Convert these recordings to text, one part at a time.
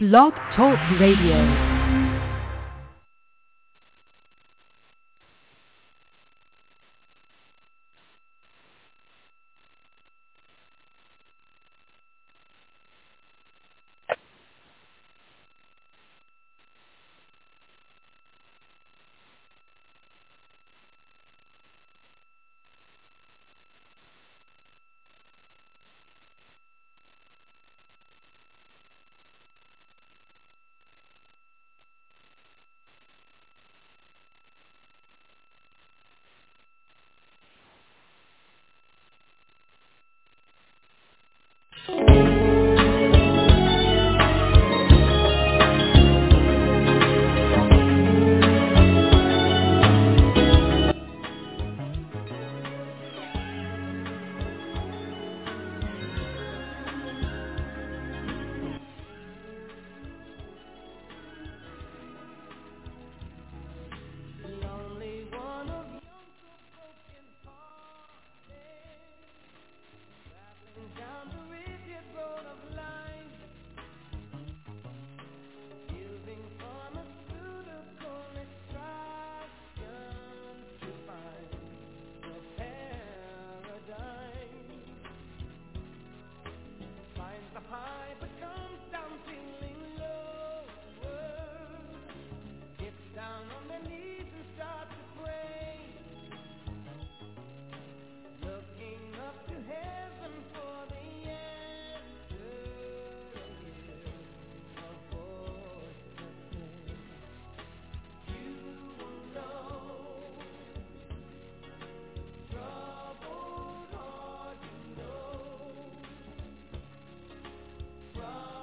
Blog Talk Radio. From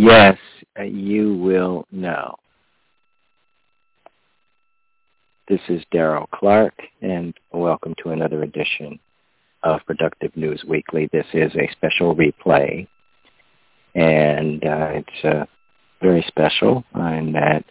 Yes, you will know. This is Daryl Clark, and welcome to another edition of Productive News Weekly. This is a special replay, and it's very special in that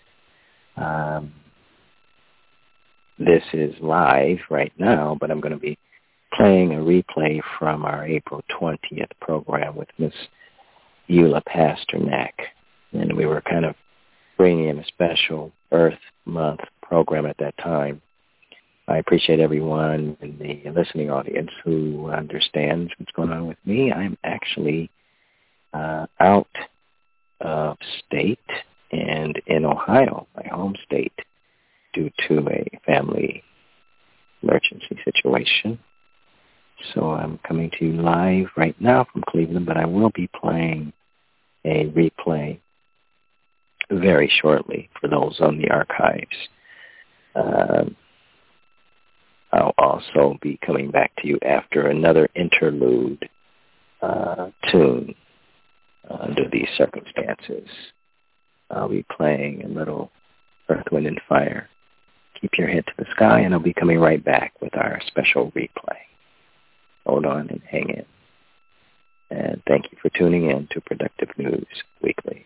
this is live right now, but I'm going to be playing a replay from our April 20th program with Miss Eula Pasternak, and we were kind of bringing in a special Earth Month program at that time. I appreciate everyone in the listening audience who understands what's going on with me. I'm actually out of state and in Ohio, my home state, due to a family emergency situation. So I'm coming to you live right now from Cleveland, but I will be playing a replay very shortly for those on the archives. I'll also be coming back to you after another interlude tune under these circumstances. I'll be playing a little Earth, Wind, and Fire. Keep your head to the sky, and I'll be coming right back with our special replay. Hold on and hang in. And thank you for tuning in to Productive News Weekly.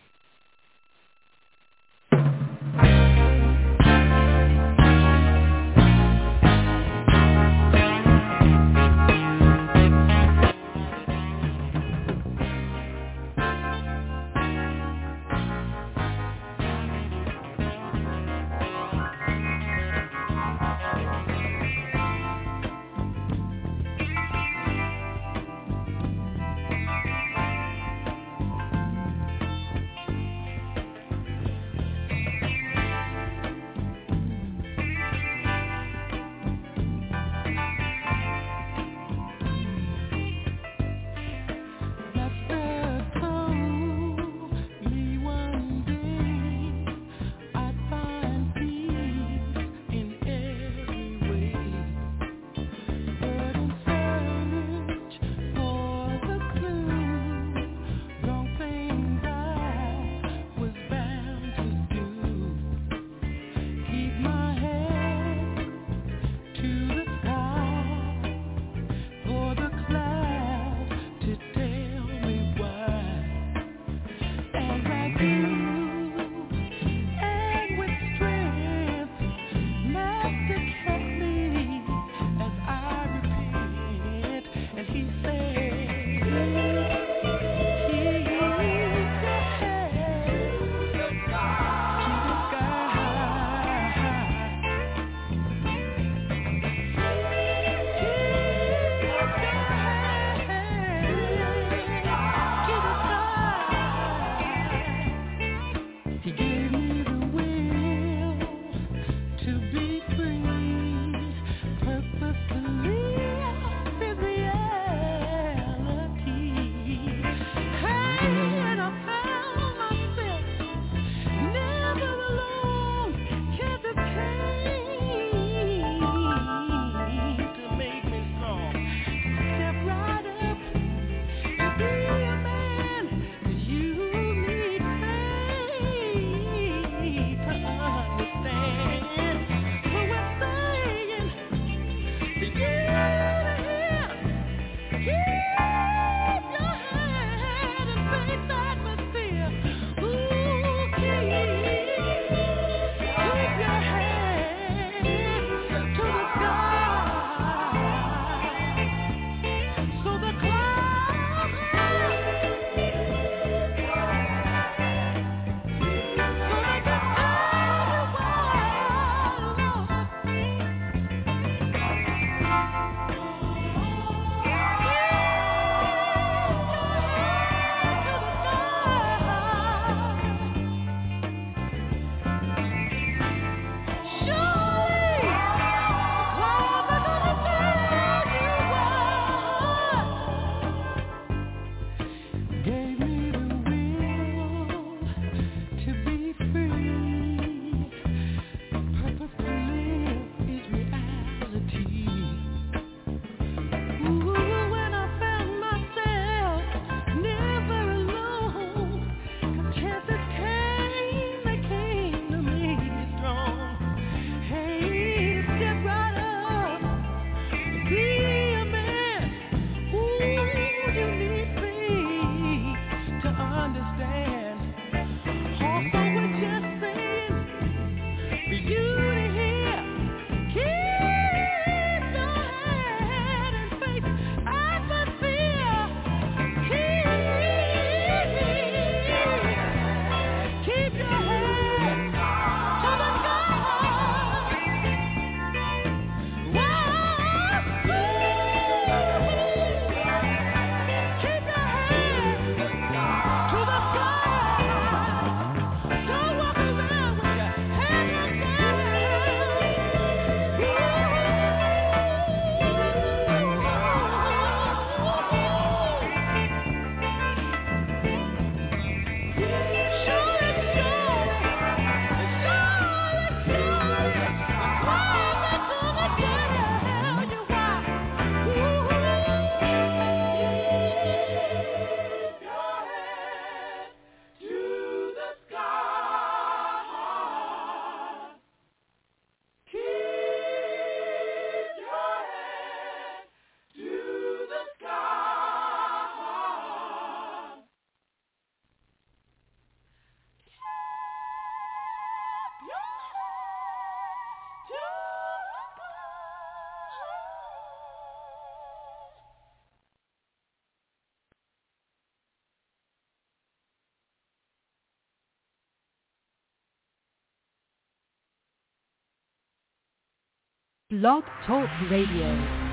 Blog Talk Radio.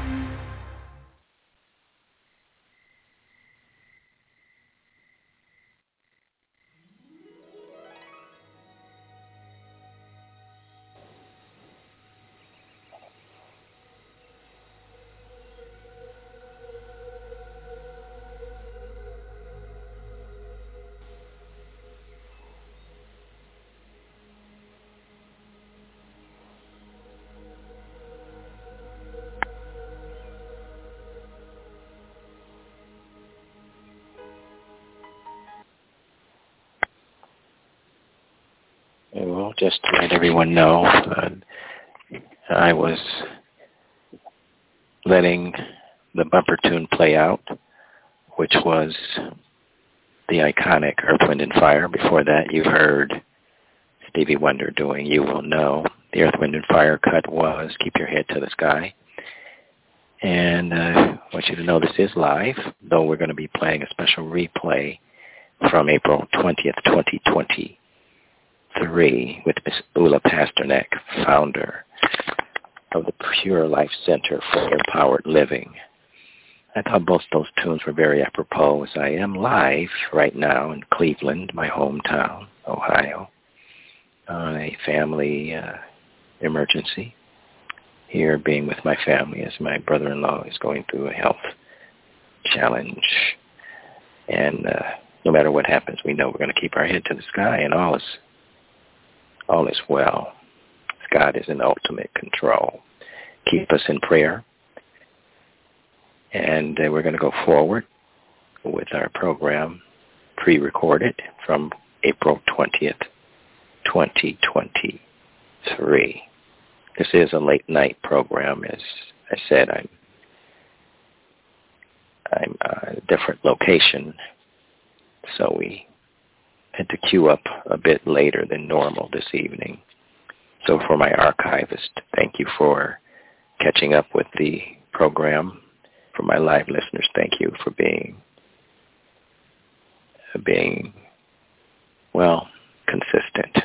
Well, just to let everyone know, I was letting the bumper tune play out, which was the iconic Earth, Wind, and Fire. Before that, you heard Stevie Wonder doing You Will Know. The Earth, Wind, and Fire cut was Keep Your Head to the Sky. And I want you to know this is live, though we're going to be playing a special replay from April 20th, 2023 with Miss Ula Pasternak, founder of the Pure Life Center for Empowered Living. I thought both those tunes were very apropos, as I am live right now in Cleveland, my hometown, Ohio, on a family emergency. Here, being with my family as my brother-in-law is going through a health challenge. And no matter what happens, we know we're going to keep our head to the sky, and all is well. God is in ultimate control. Keep us in prayer. And we're going to go forward with our program pre-recorded from April 20th, 2023. This is a late night program. As I said, I'm at a different location, so we had to queue up a bit later than normal this evening. So for my archivist, thank you for catching up with the program. For my live listeners, thank you for being consistent.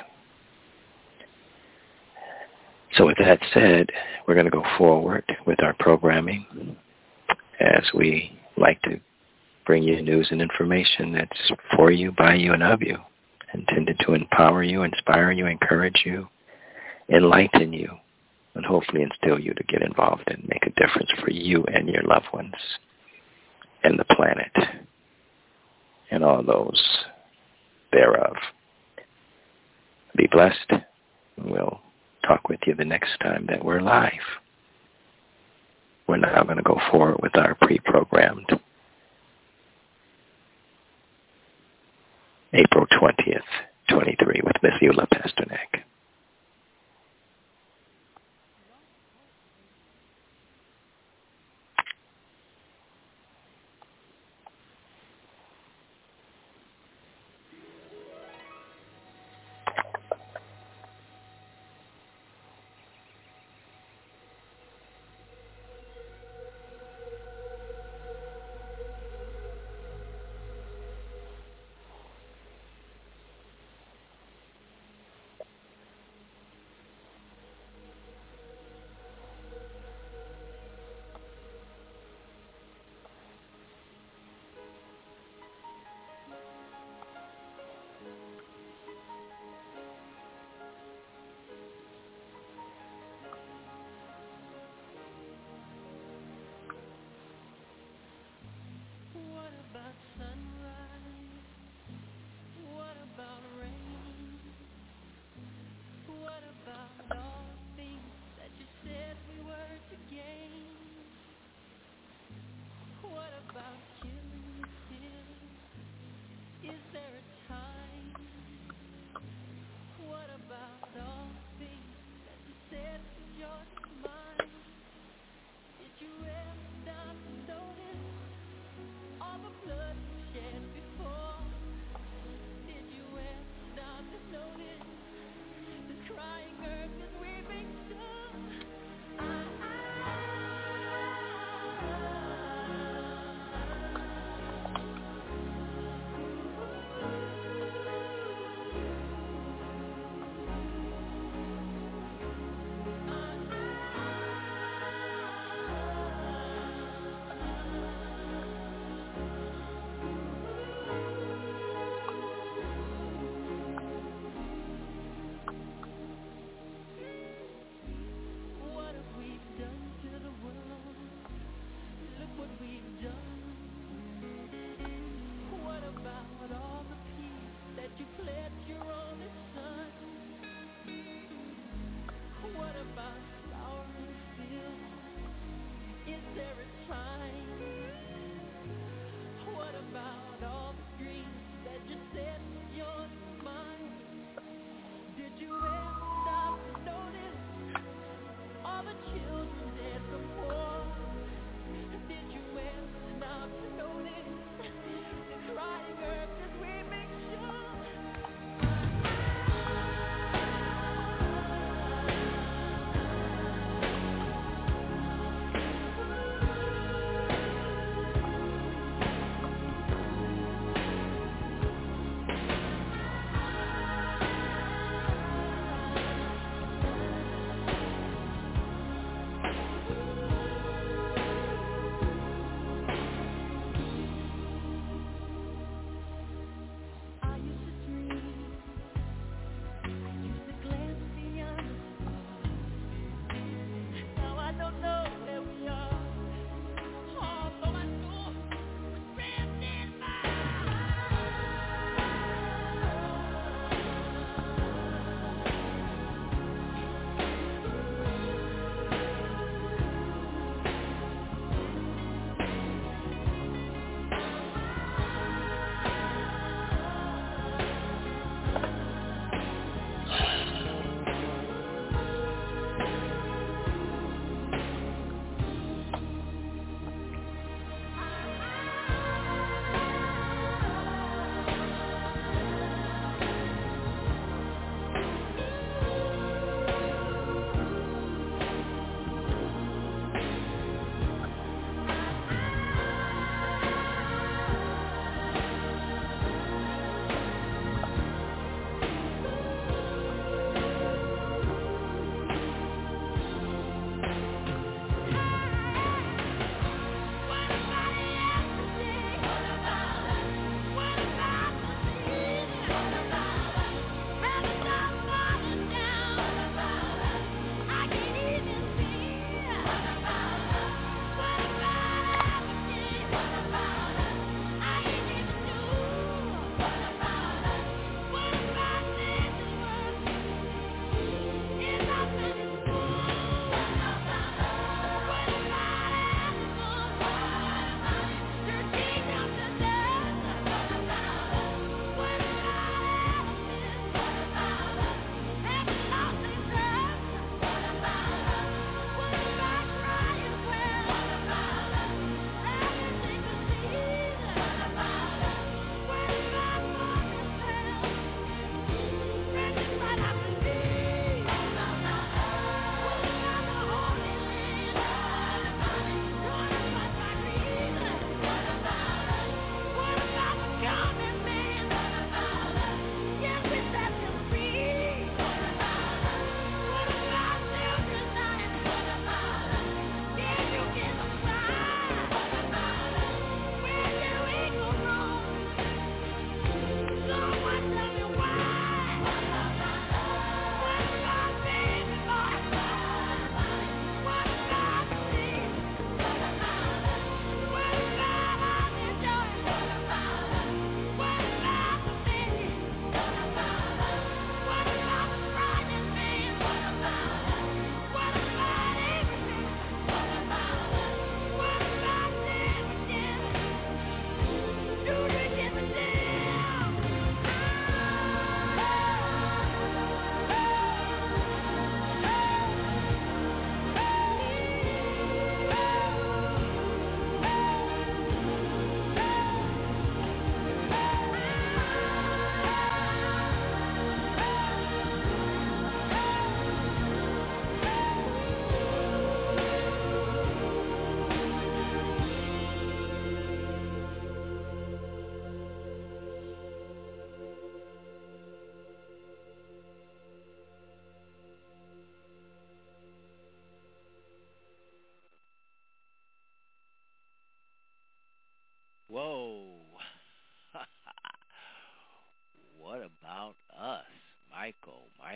So with that said, we're going to go forward with our programming as we like to bring you news and information that's for you, by you, and of you, intended to empower you, inspire you, encourage you, enlighten you, and hopefully instill you to get involved and make a difference for you and your loved ones and the planet and all those thereof. Be blessed. We'll talk with you the next time that we're live. We're now going to go forward with our pre-programmed April 20th, 23 with Miss Ula Pasternak.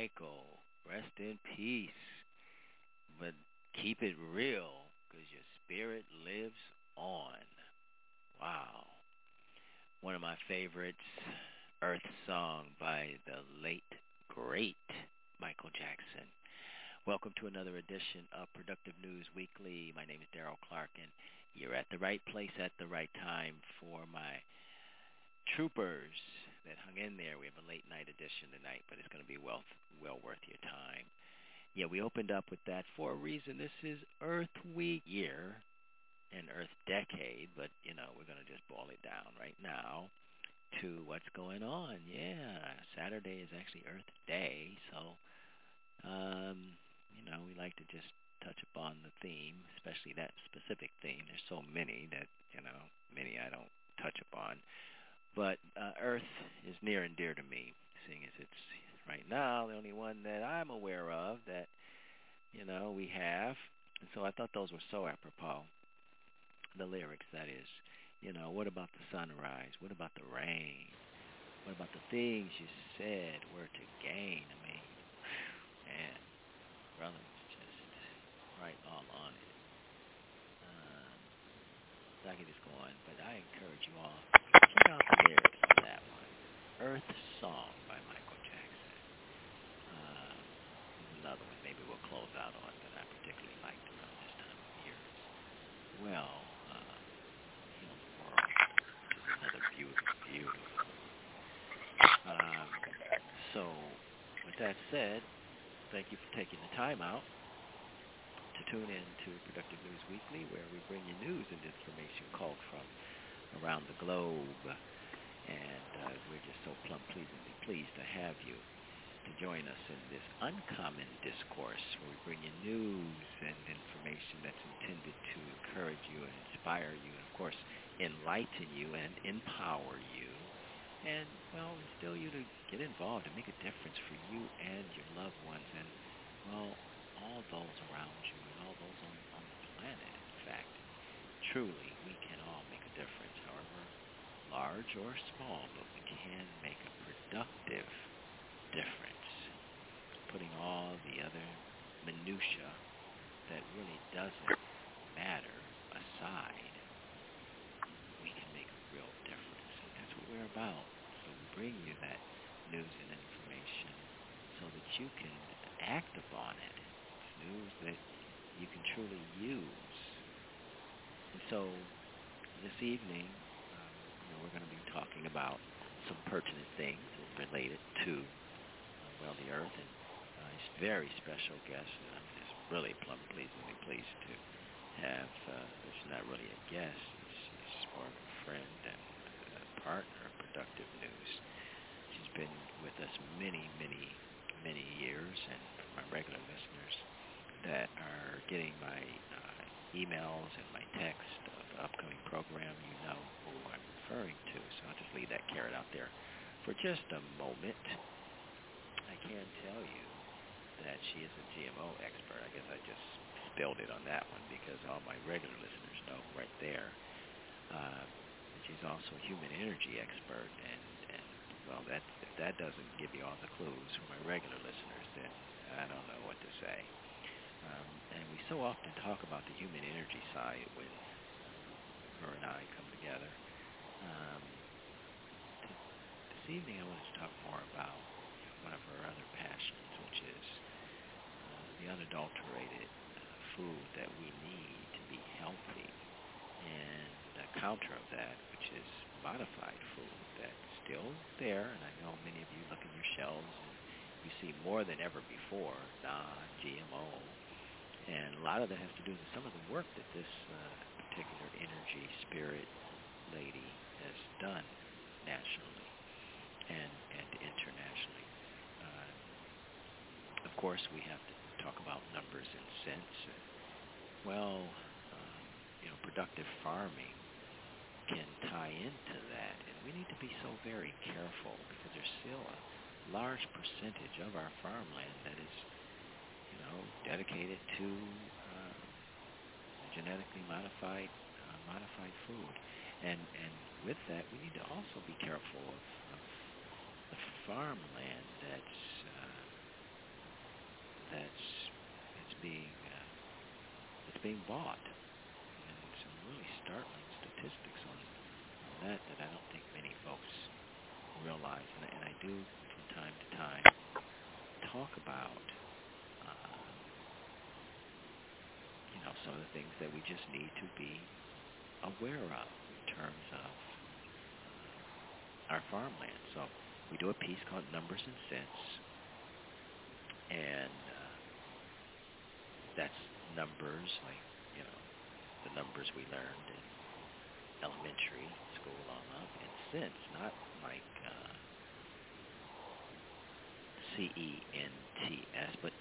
Michael, rest in peace. But keep it real, because your spirit lives on. Wow. One of my favorites, Earth Song by the late, great Michael Jackson. Welcome to another edition of Productive News Weekly. My name is Daryl Clark, and you're at the right place at the right time for my troopers that hung in there. We have a late night edition tonight, but it's going to be well worth your time. Yeah, we opened up with that for a reason. This is Earth Week year and Earth Decade, but, we're going to just boil it down right now to what's going on. Yeah, Saturday is actually Earth Day, so, we like to just touch upon the theme, especially that specific theme. There's so many that, many I don't touch upon. But Earth is near and dear to me, seeing as it's right now the only one that I'm aware of that, we have. And so I thought those were so apropos. The lyrics, that is, what about the sunrise? What about the rain? What about the things you said were to gain? I mean, man, brother was just right all on it. I could just go on, but I encourage you all, check out the lyrics of that one. Earth Song by Michael Jackson. There's another one maybe we'll close out on that I particularly liked around this time of year. Well, Heal the World, which is another beautiful. So, with that said, thank you for taking the time out to tune in to Productive News Weekly, where we bring you news and information called from around the globe. And we're just so pleasantly pleased to have you to join us in this uncommon discourse, where we bring you news and information that's intended to encourage you and inspire you, and, of course, enlighten you and empower you, and, instill you to get involved and make a difference for you and your loved ones and, all those around you and all those on the planet. In fact, truly, we can all make a difference, however large or small, but we can make a productive difference, putting all the other minutia that really doesn't matter aside. We can make a real difference, and that's what we're about. So we bring you that news and information so that you can act upon it. It's news that you can truly use. And so this evening, we're going to be talking about some pertinent things related to, the Earth, and a very special guest. I'm just really pleasantly pleased to have, she's not really a guest, she's more of a friend and a partner of Productive News. She's been with us many years, and for my regular listeners that are getting my emails and my text of the upcoming program, you know who I'm referring to. So I'll just leave that carrot out there for just a moment. I can tell you that she is a GMO expert. I guess I just spilled it on that one because all my regular listeners know right there. And she's also a human energy expert, and if that doesn't give you all the clues for my regular listeners, then I don't know what to say. And we so often talk about the human energy side when her and I come together. This evening I wanted to talk more about one of her other passions, which is the unadulterated food that we need to be healthy, and a counter of that, which is modified food that's still there. And I know many of you look in your shelves and you see more than ever before non-GMO, and a lot of that has to do with some of the work that this particular energy spirit lady has done nationally and internationally. Of course, we have to talk about numbers and cents. Productive farming can tie into that, and we need to be so very careful because there's still a large percentage of our farmland that is, dedicated to genetically modified food, and with that, we need to also be careful of the farmland that's being bought. And some really startling statistics on that I don't think many folks realize. And I do, from time to time, talk about, some of the things that we just need to be aware of in terms of our farmland. So we do a piece called Numbers and Cents, and that's numbers like, the numbers we learned in elementary school on up, and cents, not like C-E-N-T-S, but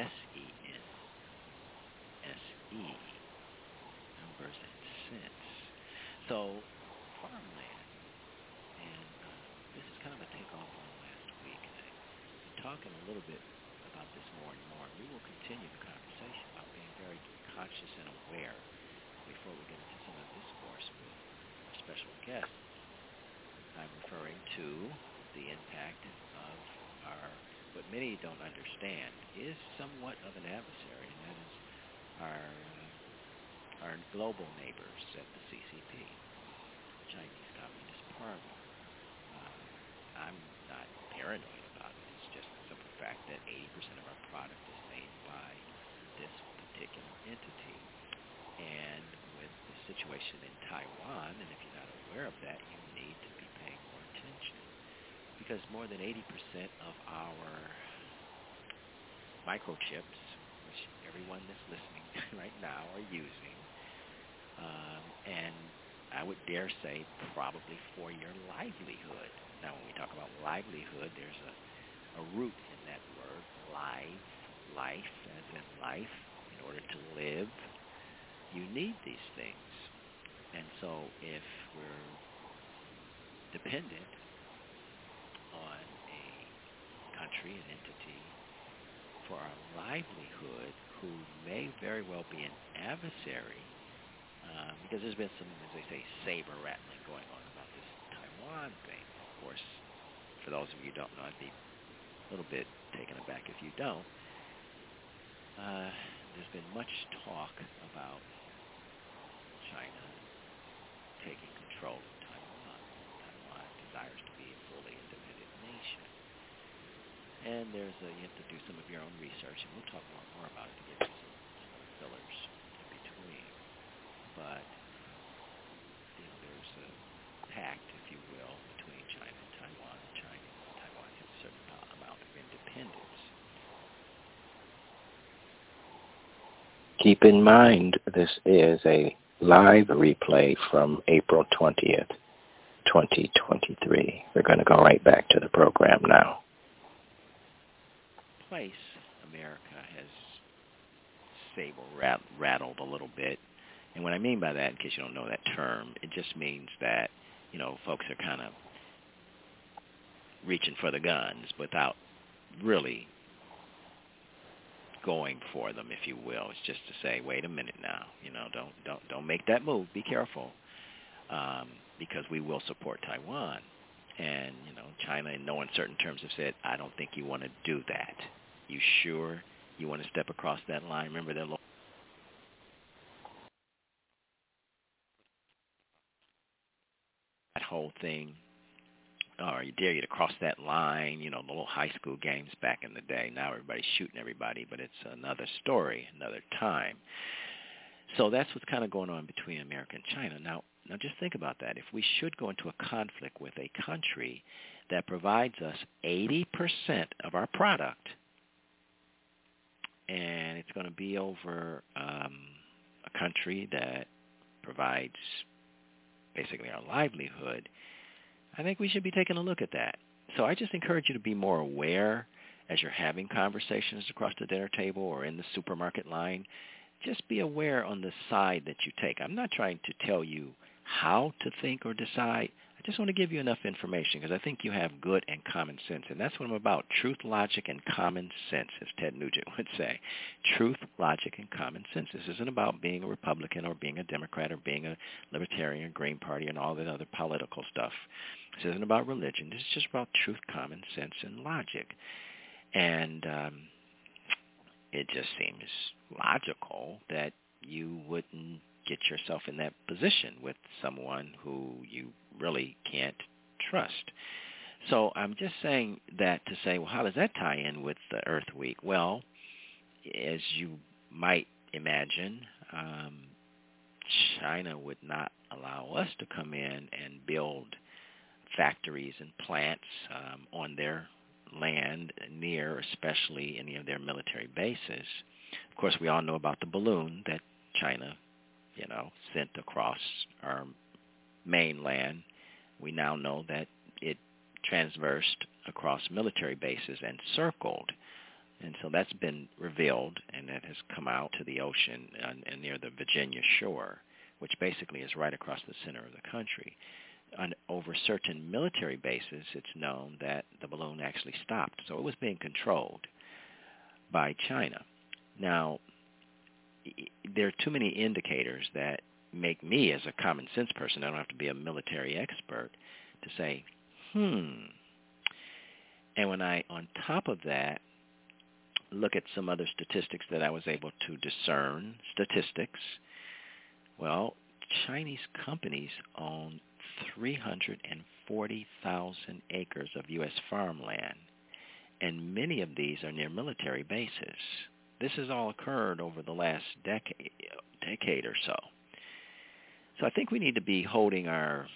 S-E-N-S-E, numbers and cents. So farmland, and this is kind of a takeoff on last week, and I've been talking a little bit about this more and more, and we will continue the conversation about being very conscious and aware before we get into some of the discourse with our special guests. I'm referring to the impact of what many don't understand is somewhat of an adversary, and that is our global neighbors at the CCP, the Chinese Communist Party. I'm not paranoid about it. It's just the simple fact that 80% of our product is made by this particular entity. And with the situation in Taiwan, and if you're not aware of that, you need to be paying more attention, because more than 80% of our microchips, which everyone that's listening right now are using, and I would dare say probably for your livelihood. Now, when we talk about livelihood, there's a root in that word, life, as in life. In order to live, you need these things. And so if we're dependent on a country, an entity, for our livelihood, who may very well be an adversary, because there's been some, as they say, saber rattling going on about this Taiwan thing. Of course, for those of you who don't know, I'd be a little bit taken aback if you don't. There's been much talk about China taking control of Taiwan. Taiwan desires to be a fully independent nation. And you have to do some of your own research, and we'll talk more about it to give you some fillers in between. But, there's a pact, if you will, between China and Taiwan. Taiwan has a certain amount of independence. Keep in mind, this is a live replay from April 20th, 2023. We're going to go right back to the program now. Place America has saber-rattled a little bit. And what I mean by that, in case you don't know that term, it just means that, folks are kind of reaching for the guns without really going for them, if you will. It's just to say, wait a minute now, don't make that move. Be careful, because we will support Taiwan. And, China, in no uncertain terms, have said, I don't think you want to do that. You sure you want to step across that line? Remember, they're that whole thing, or you dare you to cross that line, the little high school games back in the day. Now everybody's shooting everybody, but it's another story, another time. So that's what's kind of going on between America and China. Now just think about that. If we should go into a conflict with a country that provides us 80% of our product, and it's going to be over a country that provides basically our livelihood, I think we should be taking a look at that. So I just encourage you to be more aware as you're having conversations across the dinner table or in the supermarket line. Just be aware on the side that you take. I'm not trying to tell you how to think or decide. I just want to give you enough information because I think you have good and common sense, and that's what I'm about, truth, logic, and common sense, as Ted Nugent would say. Truth, logic, and common sense. This isn't about being a Republican or being a Democrat or being a Libertarian, Green Party, and all that other political stuff. This isn't about religion. This is just about truth, common sense, and logic. And it just seems logical that you wouldn't get yourself in that position with someone who you really can't trust. So I'm just saying that to say, well, how does that tie in with the Earth Week? Well, as you might imagine, China would not allow us to come in and build factories and plants on their land near, especially any of their military bases. Of course, we all know about the balloon that China, sent across our mainland. We now know that it transversed across military bases and circled. And so that's been revealed, and that has come out to the ocean and near the Virginia shore, which basically is right across the center of the country. Over certain military bases, it's known that the balloon actually stopped. So it was being controlled by China. Now, there are too many indicators that make me, as a common sense person, I don't have to be a military expert, to say, And when I, on top of that, look at some other statistics that I was able to discern, well, Chinese companies own 340,000 acres of U.S. farmland, and many of these are near military bases. This has all occurred over the last decade or so. So I think we need to be holding our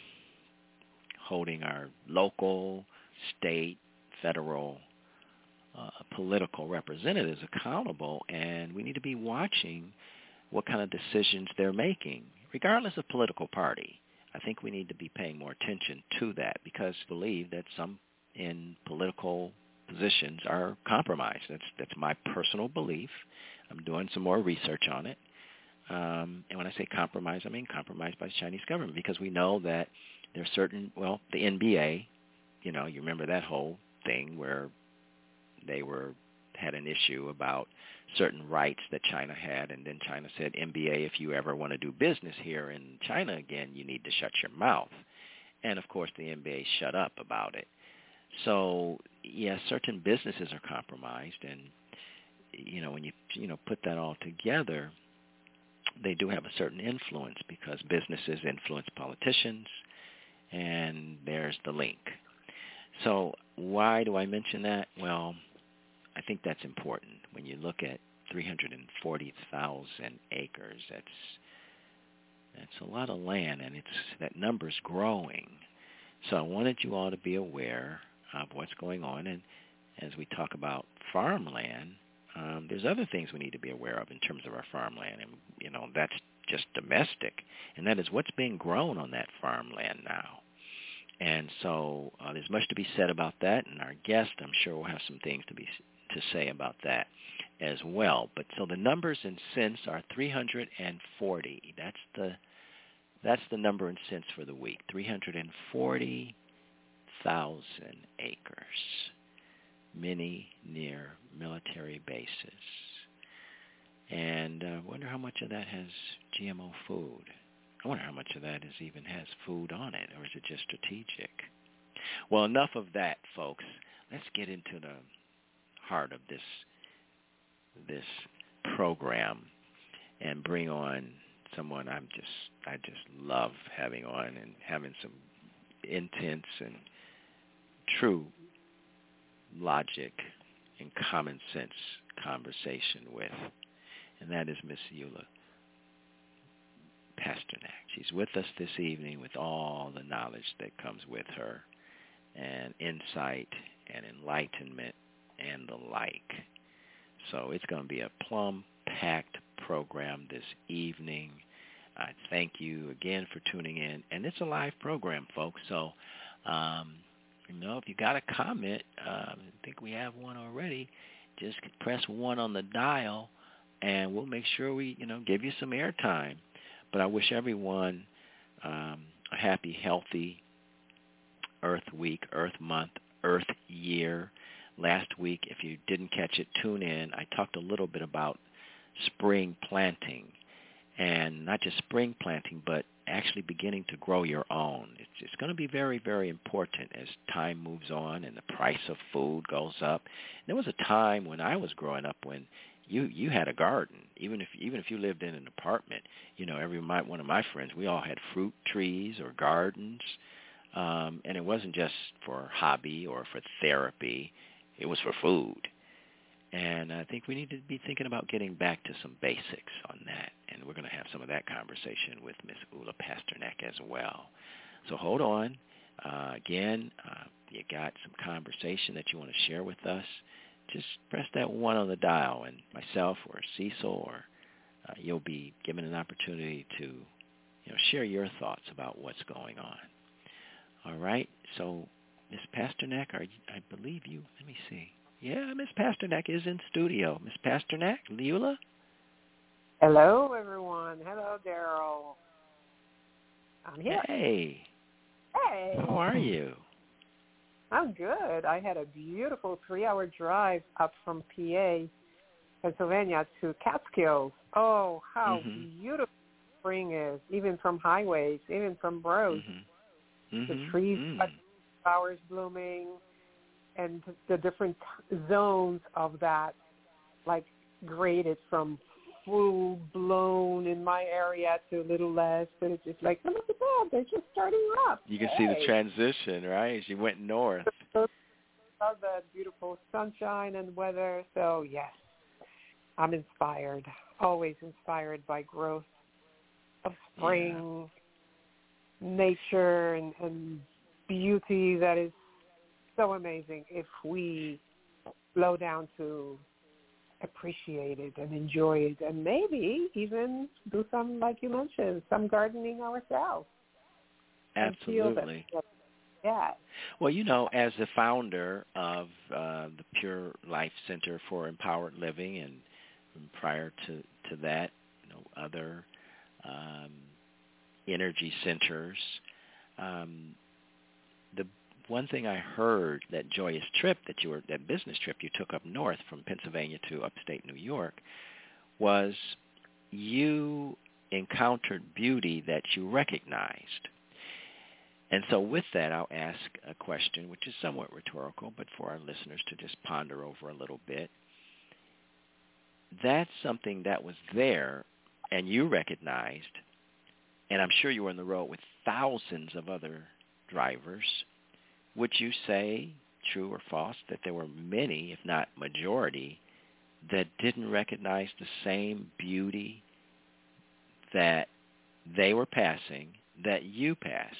local, state, federal political representatives accountable, and we need to be watching what kind of decisions they're making, regardless of political party. I think we need to be paying more attention to that, because I believe that some in political positions are compromised. That's my personal belief. I'm doing some more research on it. And when I say compromise, I mean compromised by the Chinese government, because we know that there are certain, the NBA, you remember that whole thing where they had an issue about certain rights that China had, and then China said, NBA, if you ever want to do business here in China again, you need to shut your mouth. And, of course, the NBA shut up about it. So, yes, certain businesses are compromised, and, when you put that all together, they do have a certain influence, because businesses influence politicians, and there's the link. So why do I mention that? Well, I think that's important. When you look at 340,000 acres, that's a lot of land, and that number's growing. So I wanted you all to be aware of what's going on. And as we talk about farmland, there's other things we need to be aware of in terms of our farmland, and that's just domestic, and that is what's being grown on that farmland now. And so there's much to be said about that, and our guest, I'm sure, will have some things to say about that as well. But so the numbers in cents are 340. That's the number in cents for the week. 340,000 acres, many near military bases. And I wonder how much of that has GMO food. I wonder how much of that even has food on it, or is it just strategic? Well, enough of that, folks. Let's get into the heart of this program and bring on someone I just love having on, and having some intense and true logic and common sense conversation with, and that is Miss Eula Pasternak. She's with us this evening with all the knowledge that comes with her, and insight and enlightenment and the like. So it's going to be a plum-packed program this evening. I thank you again for tuning in, and it's a live program, folks. So, if you got a comment, I think we have one already, just press 1 on the dial, and we'll make sure we, give you some airtime. But I wish everyone a happy, healthy Earth Week, Earth Month, Earth Year. Last week, if you didn't catch it, tune in. I talked a little bit about spring planting, and not just spring planting, but actually beginning to grow your own. It's going to be very, very important as time moves on and the price of food goes up. There was a time when I was growing up when you had a garden. Even if you lived in an apartment, one of my friends, we all had fruit trees or gardens, and it wasn't just for hobby or for therapy. It was for food. And I think we need to be thinking about getting back to some basics on that. And we're going to have some of that conversation with Miss Ulla Pasternak as well. So hold on. Again, you got some conversation that you want to share with us, just press that 1 on the dial, and myself or Cecil or you'll be given an opportunity to share your thoughts about what's going on. All right. So, Miss Pasternak, I believe you. Let me see. Yeah, Miss Pasternak is in studio. Miss Pasternak, Leula? Hello, everyone. Hello, Daryl. I'm here. Hey. Hey. How are you? I'm good. I had a beautiful 3-hour drive up from PA, Pennsylvania, to Catskills. Oh, how beautiful spring is, even from highways, even from roads. The trees, flowers blooming, and the different zones of that, like graded from full blown in my area to a little less, but it's just like, oh, look at that, they're just starting up. You can see the transition, right, as you went north. Love the beautiful sunshine and weather. So, yes, I'm inspired, always inspired by growth of spring, nature, and beauty that is so amazing if we slow down to appreciate it and enjoy it, and maybe even do some, like you mentioned, some gardening ourselves. Absolutely. Yeah. Well, as the founder of the Pure Life Center for Empowered Living, and prior to that, other energy centers, the one thing I heard, that joyous trip that business trip you took up north from Pennsylvania to upstate New York, was you encountered beauty that you recognized. And so with that, I'll ask a question, which is somewhat rhetorical, but for our listeners to just ponder over a little bit. That's something that was there and you recognized, and I'm sure you were on the road with thousands of other drivers. Would you say, true or false, that there were many, if not majority, that didn't recognize the same beauty that they were passing, that you passed?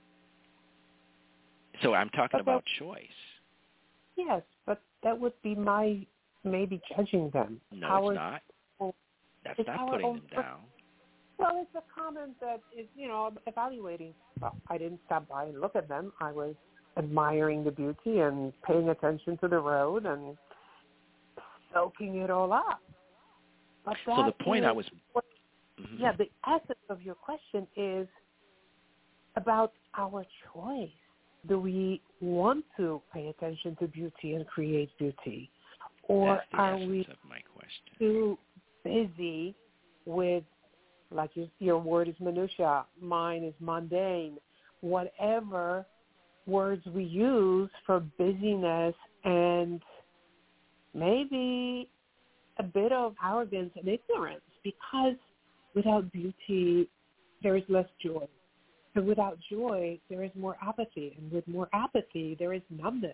So I'm talking about choice. Yes, but that would be my maybe judging them. No, it's not. That's not putting them down. Well, it's a comment that is, evaluating. Well, I didn't stop by and look at them. I was admiring the beauty and paying attention to the road and soaking it all up. But so the point I was... Yeah, the essence of your question is about our choice. Do we want to pay attention to beauty and create beauty? Or are we of my question. Too busy with, like your word is minutia, mine is mundane, whatever words we use for busyness and maybe a bit of arrogance and ignorance, because without beauty, there is less joy. And without joy, there is more apathy. And with more apathy, there is numbness.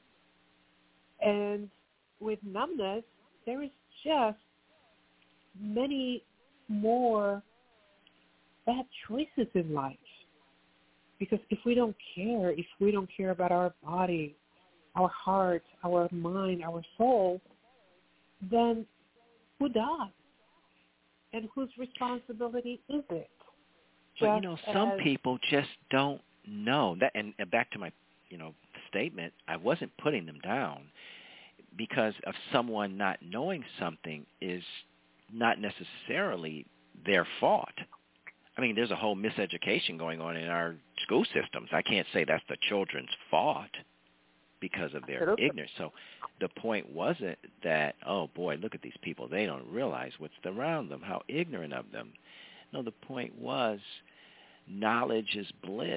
And with numbness, there is just many more bad choices in life. Because if we don't care about our body, our heart, our mind, our soul, then who does? And whose responsibility is it? But, some people just don't know. That, and back to my, statement, I wasn't putting them down because of someone not knowing something is not necessarily their fault. I mean, there's a whole miseducation going on in our school systems. I can't say that's the children's fault because of their ignorance. So the point wasn't that, oh, boy, look at these people. They don't realize what's around them, how ignorant of them. No, the point was knowledge is bliss.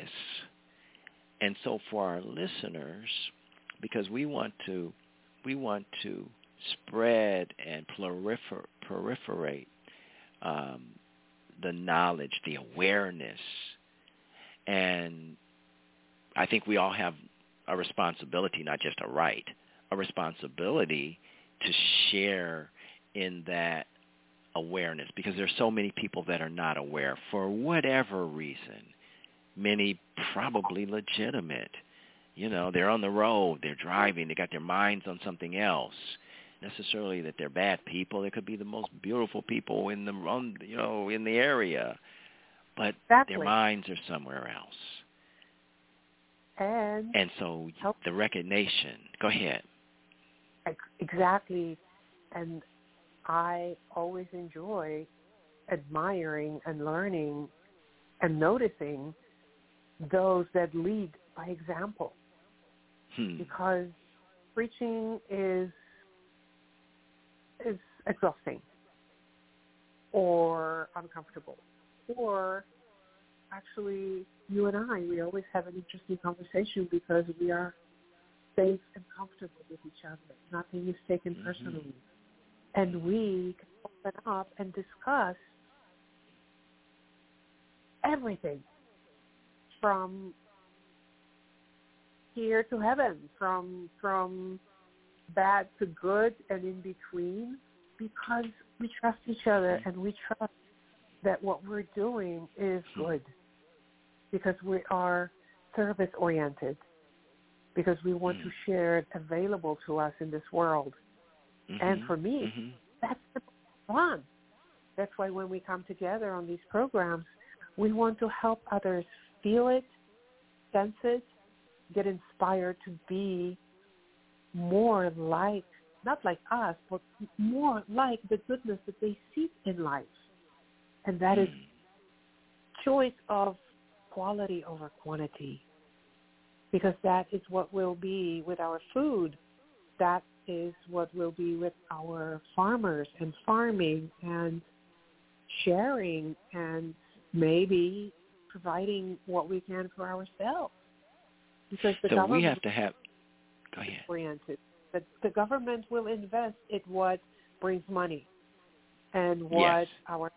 And so for our listeners, because we want to spread and proliferate the knowledge, the awareness. And I think we all have a responsibility, not just a right, a responsibility to share in that awareness, because there's so many people that are not aware for whatever reason, many probably legitimate. You know, they're on the road, they're driving, they got their minds on something else. Necessarily that they're bad people. They could be the most beautiful people in the in the area, but Exactly. their minds are somewhere else. And so the recognition. Go ahead. Exactly. And I always enjoy admiring and learning and noticing those that lead by example. Because preaching is exhausting or uncomfortable. Or actually, you and I, we always have an interesting conversation because we are safe and comfortable with each other. Nothing is taken personally. And we can open up and discuss everything from here to heaven, from bad to good and in between, because we trust each other and we trust that what we're doing is good, because we are service-oriented, because we want to share it available to us in this world. And for me, that's the fun. That's why when we come together on these programs, we want to help others feel it, sense it, get inspired to be more like, not like us, but more like the goodness that they seek in life. And that is choice of quality over quantity, because that is what will be with our food. That is what will be with our farmers and farming and sharing and maybe providing what we can for ourselves. Because the so government we have to have, go ahead. Oriented. The government will invest in what brings money and what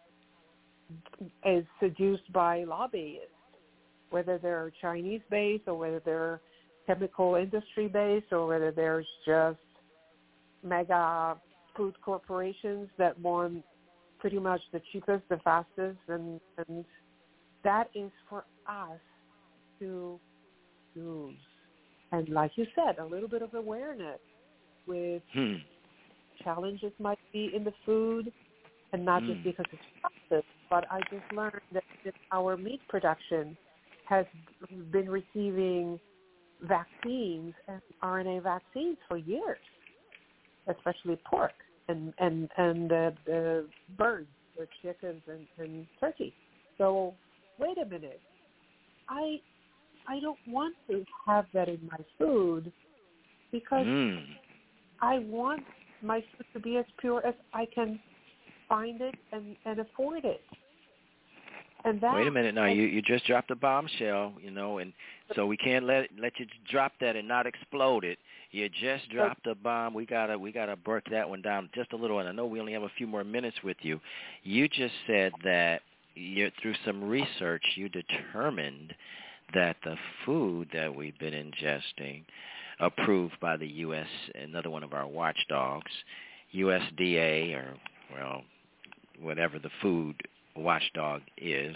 is seduced by lobbyists, whether they're Chinese-based or whether they're chemical industry-based or whether there's just mega food corporations that want pretty much the cheapest, the fastest, and that is for us to use. And like you said, a little bit of awareness with challenges might be in the food, and not just because it's processed, but I just learned that our meat production has been receiving vaccines and RNA vaccines for years, especially pork and the birds, the chickens and turkey. So wait a minute, I don't want to have that in my food because I want my food to be as pure as I can find it and afford it. And that, wait a minute now, you just dropped a bombshell, and so we can't let you drop that and not explode it. You just dropped a bomb. We gotta break that one down just a little, and I know we only have a few more minutes with you. You just said that through some research you determined that the food that we've been ingesting, approved by the U.S., another one of our watchdogs, USDA, or, well, whatever the food watchdog is,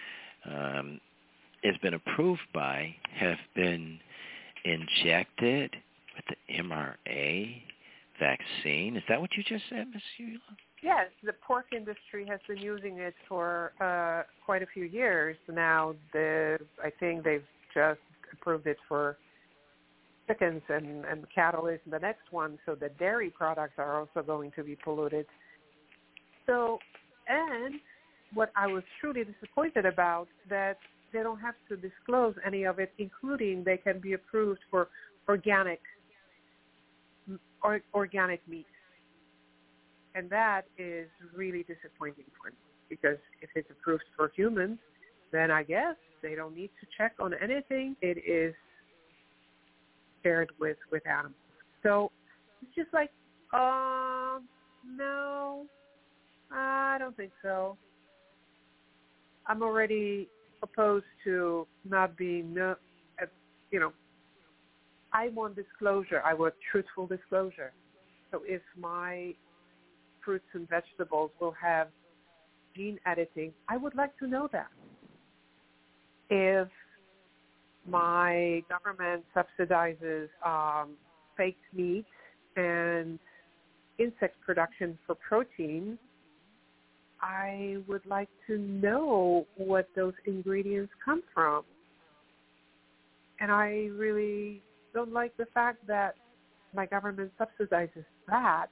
has been approved by, have been injected with the mRNA vaccine. Is that what you just said, Ms. Eula? Yes, the pork industry has been using it for quite a few years now. I think they've just approved it for chickens, and cattle is the next one, so the dairy products are also going to be polluted. So, and what I was truly disappointed about, that they don't have to disclose any of it, including they can be approved for organic meat. And that is really disappointing for me, because if it's approved for humans, then I guess they don't need to check on anything. It is shared with animals. So it's just like, don't think so. I'm already opposed to not being, I want disclosure. I want truthful disclosure. So if my fruits and vegetables will have gene editing, I would like to know that. If my government subsidizes fake meat and insect production for protein, I would like to know what those ingredients come from. And I really don't like the fact that my government subsidizes that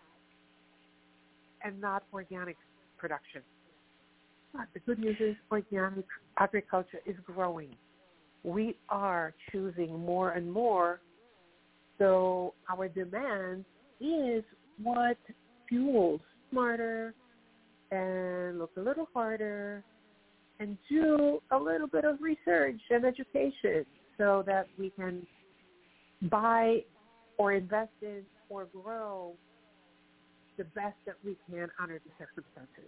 and not organic production. But the good news is organic agriculture is growing. We are choosing more and more, so our demand is what fuels smarter and look a little harder and do a little bit of research and education so that we can buy or invest in or grow the best that we can under the circumstances.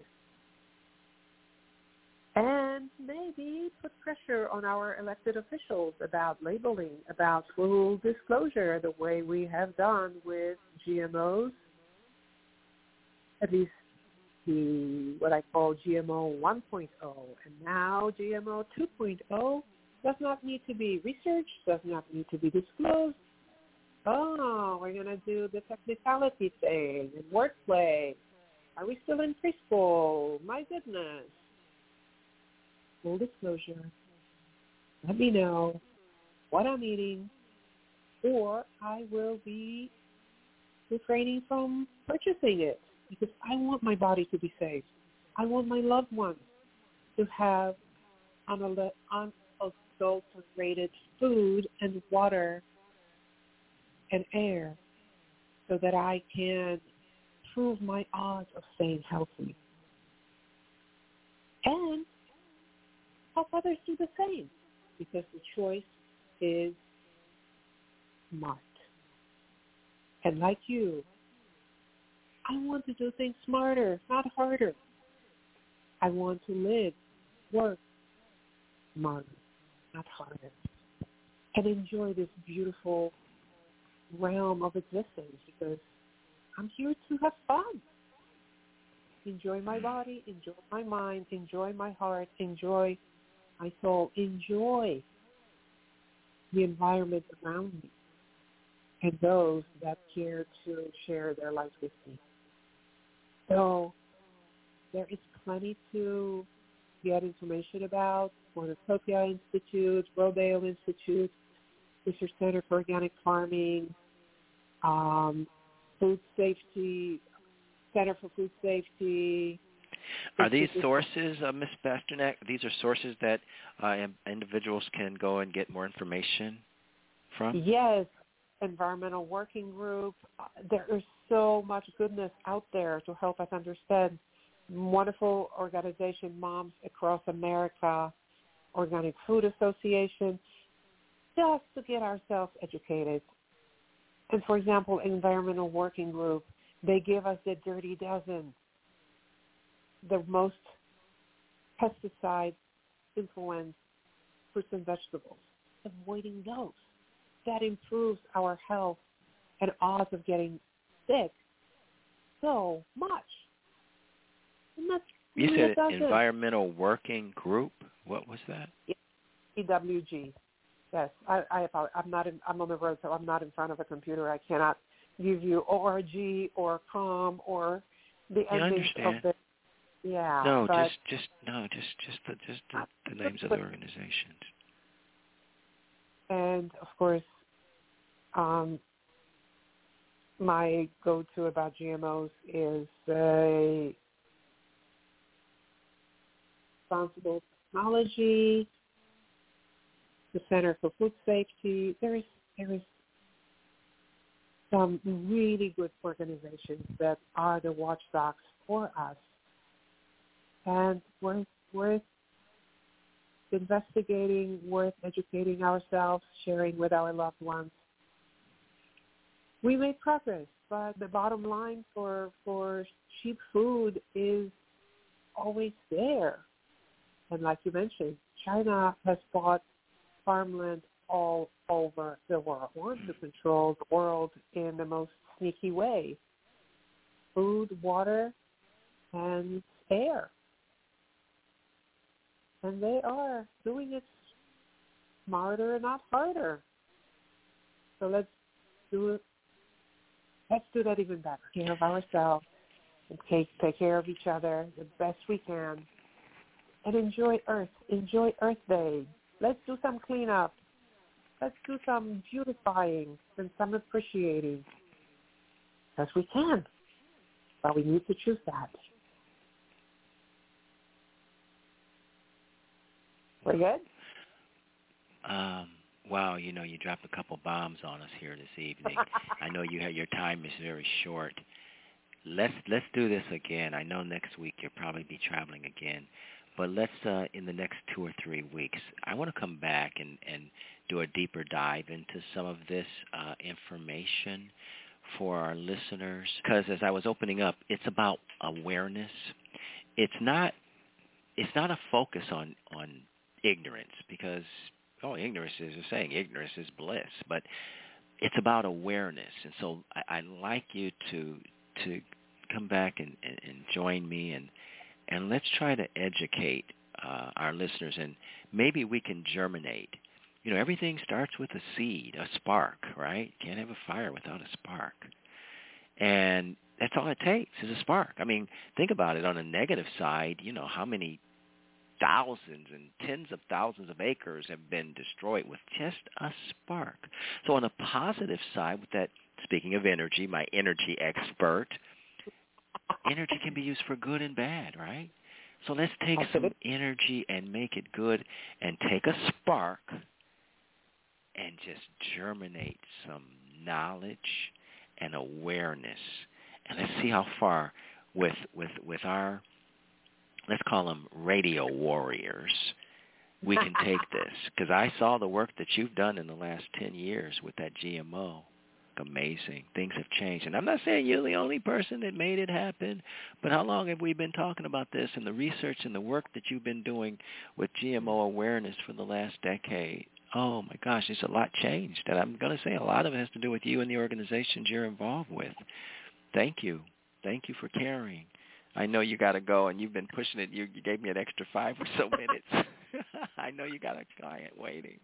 And maybe put pressure on our elected officials about labeling, about full disclosure, the way we have done with GMOs, at least what I call GMO 1.0, and now GMO 2.0 does not need to be researched, does not need to be disclosed. Oh, we're going to do the technicality thing and wordplay. Are we still in preschool? My goodness. Full disclosure. Let me know what I'm eating, or I will be refraining from purchasing it because I want my body to be safe. I want my loved ones to have unadulterated food and water and air so that I can improve my odds of staying healthy. And help others do the same, because the choice is smart. And like you, I want to do things smarter, not harder. I want to live, work smarter, not harder, and enjoy this beautiful realm of existence, because I'm here to have fun. Enjoy my body, enjoy my mind, enjoy my heart, enjoy my soul, enjoy the environment around me and those that care to share their life with me. So there is plenty to get information about. Cornucopia Institute, Rodale Institute, Research Center for Organic Farming, Food Safety, Center for Food Safety. Are these sources, Ms. Pasternak, these are sources that individuals can go and get more information from? Yes, Environmental Working Group. There is so much goodness out there to help us understand. Wonderful organization, Moms Across America, Organic Food Association, just to get ourselves educated. And for example, Environmental Working Group, they give us the Dirty Dozen, the most pesticide-influenced fruits and vegetables, avoiding those. That improves our health and odds of getting sick so much. You said Environmental Working Group? What was that? EWG. Yes, I'm on the road, so I'm not in front of a computer. I cannot give you ORG or COM or the endings of the. Yeah. No, just the names of the organizations. And of course, my go-to about GMOs is Responsible Technology, the Center for Food Safety. There is some really good organizations that are the watchdogs for us, and worth investigating, worth educating ourselves, sharing with our loved ones. We made progress, but the bottom line for cheap food is always there. And like you mentioned, China has bought farmland all over the world, wants to control the world in the most sneaky way. Food, water, and air. And they are doing it smarter and not harder. So let's do that even better. Take care of ourselves and take care of each other the best we can. And enjoy Earth. Enjoy Earth Day. Let's do some cleanup. Let's do some beautifying and some appreciating. Because we can. But we need to choose that. We're good? Wow, you dropped a couple bombs on us here this evening. I know your time is very short. Let's do this again. I know next week you'll probably be traveling again. But let's, in the next 2 or 3 weeks, I want to come back and do a deeper dive into some of this information for our listeners. Because as I was opening up, it's about awareness. It's not a focus on ignorance, because ignorance is bliss. But it's about awareness. And so I'd like you to come back and join me and let's try to educate our listeners, and maybe we can germinate. Everything starts with a seed, a spark, right? Can't have a fire without a spark. And that's all it takes is a spark. I mean, think about it. On a negative side, how many thousands and tens of thousands of acres have been destroyed with just a spark. So on a positive side, with that, speaking of energy, my energy expert, energy can be used for good and bad, right? So let's take some energy and make it good, and take a spark and just germinate some knowledge and awareness. And let's see how far with our, let's call them radio warriors, we can take this. Because I saw the work that you've done in the last 10 years with that GMO. Amazing. Things have changed. And I'm not saying you're the only person that made it happen, but how long have we been talking about this, and the research and the work that you've been doing with GMO awareness for the last decade? Oh, my gosh, there's a lot changed. And I'm going to say a lot of it has to do with you and the organizations you're involved with. Thank you. Thank you for caring. I know you got to go, and you've been pushing it. You gave me an extra 5 or so minutes. I know you got a client waiting.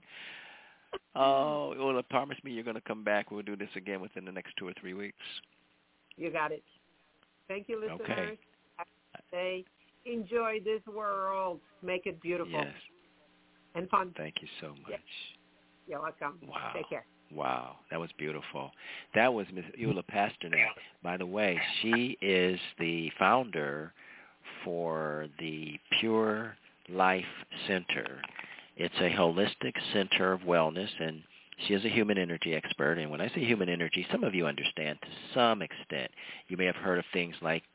Oh, well, promise me you're going to come back. We'll do this again within the next 2 or 3 weeks. You got it. Thank you, listeners. Okay. Have a good day. Enjoy this world. Make it beautiful. Yes. And fun. Thank you so much. Yes. You're welcome. Wow. Take care. Wow, that was beautiful. That was Ms. Eula Pasternak. By the way, she is the founder for the Pure Life Center. It's a holistic center of wellness, and she is a human energy expert. And when I say human energy, some of you understand to some extent. You may have heard of things like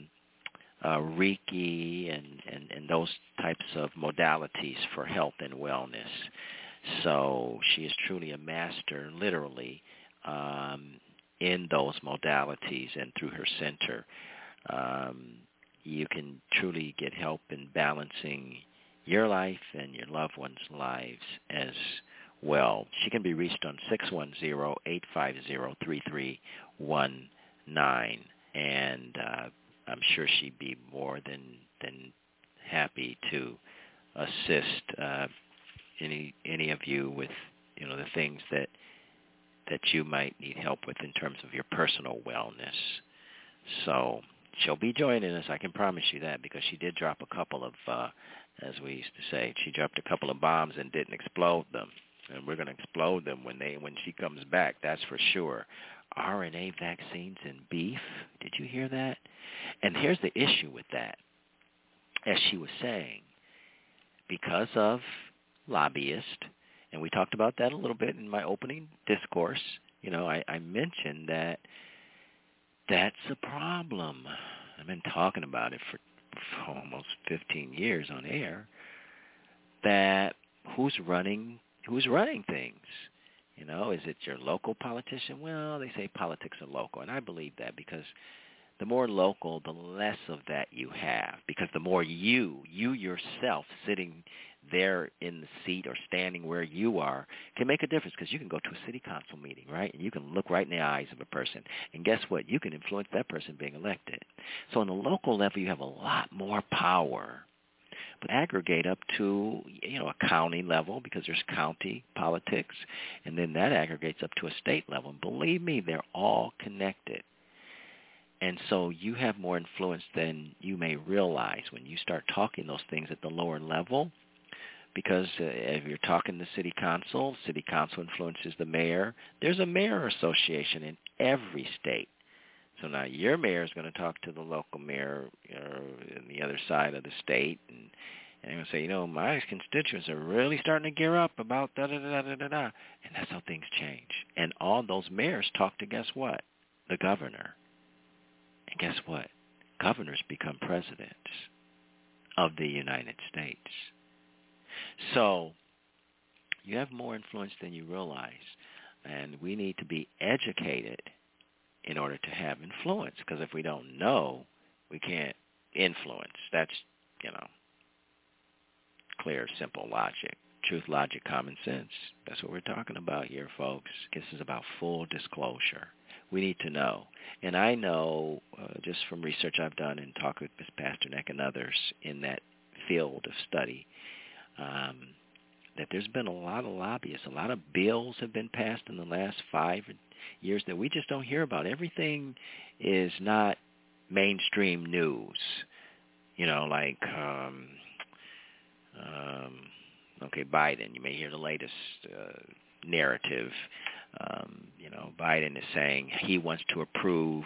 Reiki and those types of modalities for health and wellness. So she is truly a master, literally, in those modalities, and through her center. You can truly get help in balancing your life and your loved ones' lives as well. She can be reached on 610-850-3319, and I'm sure she'd be more than happy to assist any of you with the things that you might need help with in terms of your personal wellness. So she'll be joining us, I can promise you that, because she did drop a couple of, as we used to say, she dropped a couple of bombs and didn't explode them. And we're going to explode them when she comes back, that's for sure. RNA vaccines in beef, did you hear that? And here's the issue with that. As she was saying, because of lobbyists, and we talked about that a little bit in my opening discourse, I mentioned that that's a problem. I've been talking about it for almost 15 years on air, that who's running things? Is it your local politician? Well, they say politics are local, and I believe that, because the more local, the less of that you have, because the more you yourself sitting there in the seat or standing where you are can make a difference, because you can go to a city council meeting, right, and you can look right in the eyes of a person, and guess what? You can influence that person being elected. So on the local level, you have a lot more power. But aggregate up to, a county level, because there's county politics, and then that aggregates up to a state level. And believe me, they're all connected. And so you have more influence than you may realize when you start talking those things at the lower level, because if you're talking to city council influences the mayor. There's a mayor association in every state. So now your mayor is going to talk to the local mayor in the other side of the state, and they're going to say, my constituents are really starting to gear up about da-da-da-da-da-da. And that's how things change. And all those mayors talk to, guess what? The governor. And guess what? Governors become presidents of the United States. So you have more influence than you realize. And we need to be educated in order to have influence, because if we don't know, we can't influence. That's, clear, simple logic. Truth, logic, common sense. That's what we're talking about here, folks. This is about full disclosure. We need to know. And I know, just from research I've done and talk with Ms. Pasternak and others in that field of study, that there's been a lot of lobbyists. A lot of bills have been passed in the last 5 years that we just don't hear about. Everything is not mainstream news. Like, Biden. You may hear the latest narrative. Biden is saying he wants to approve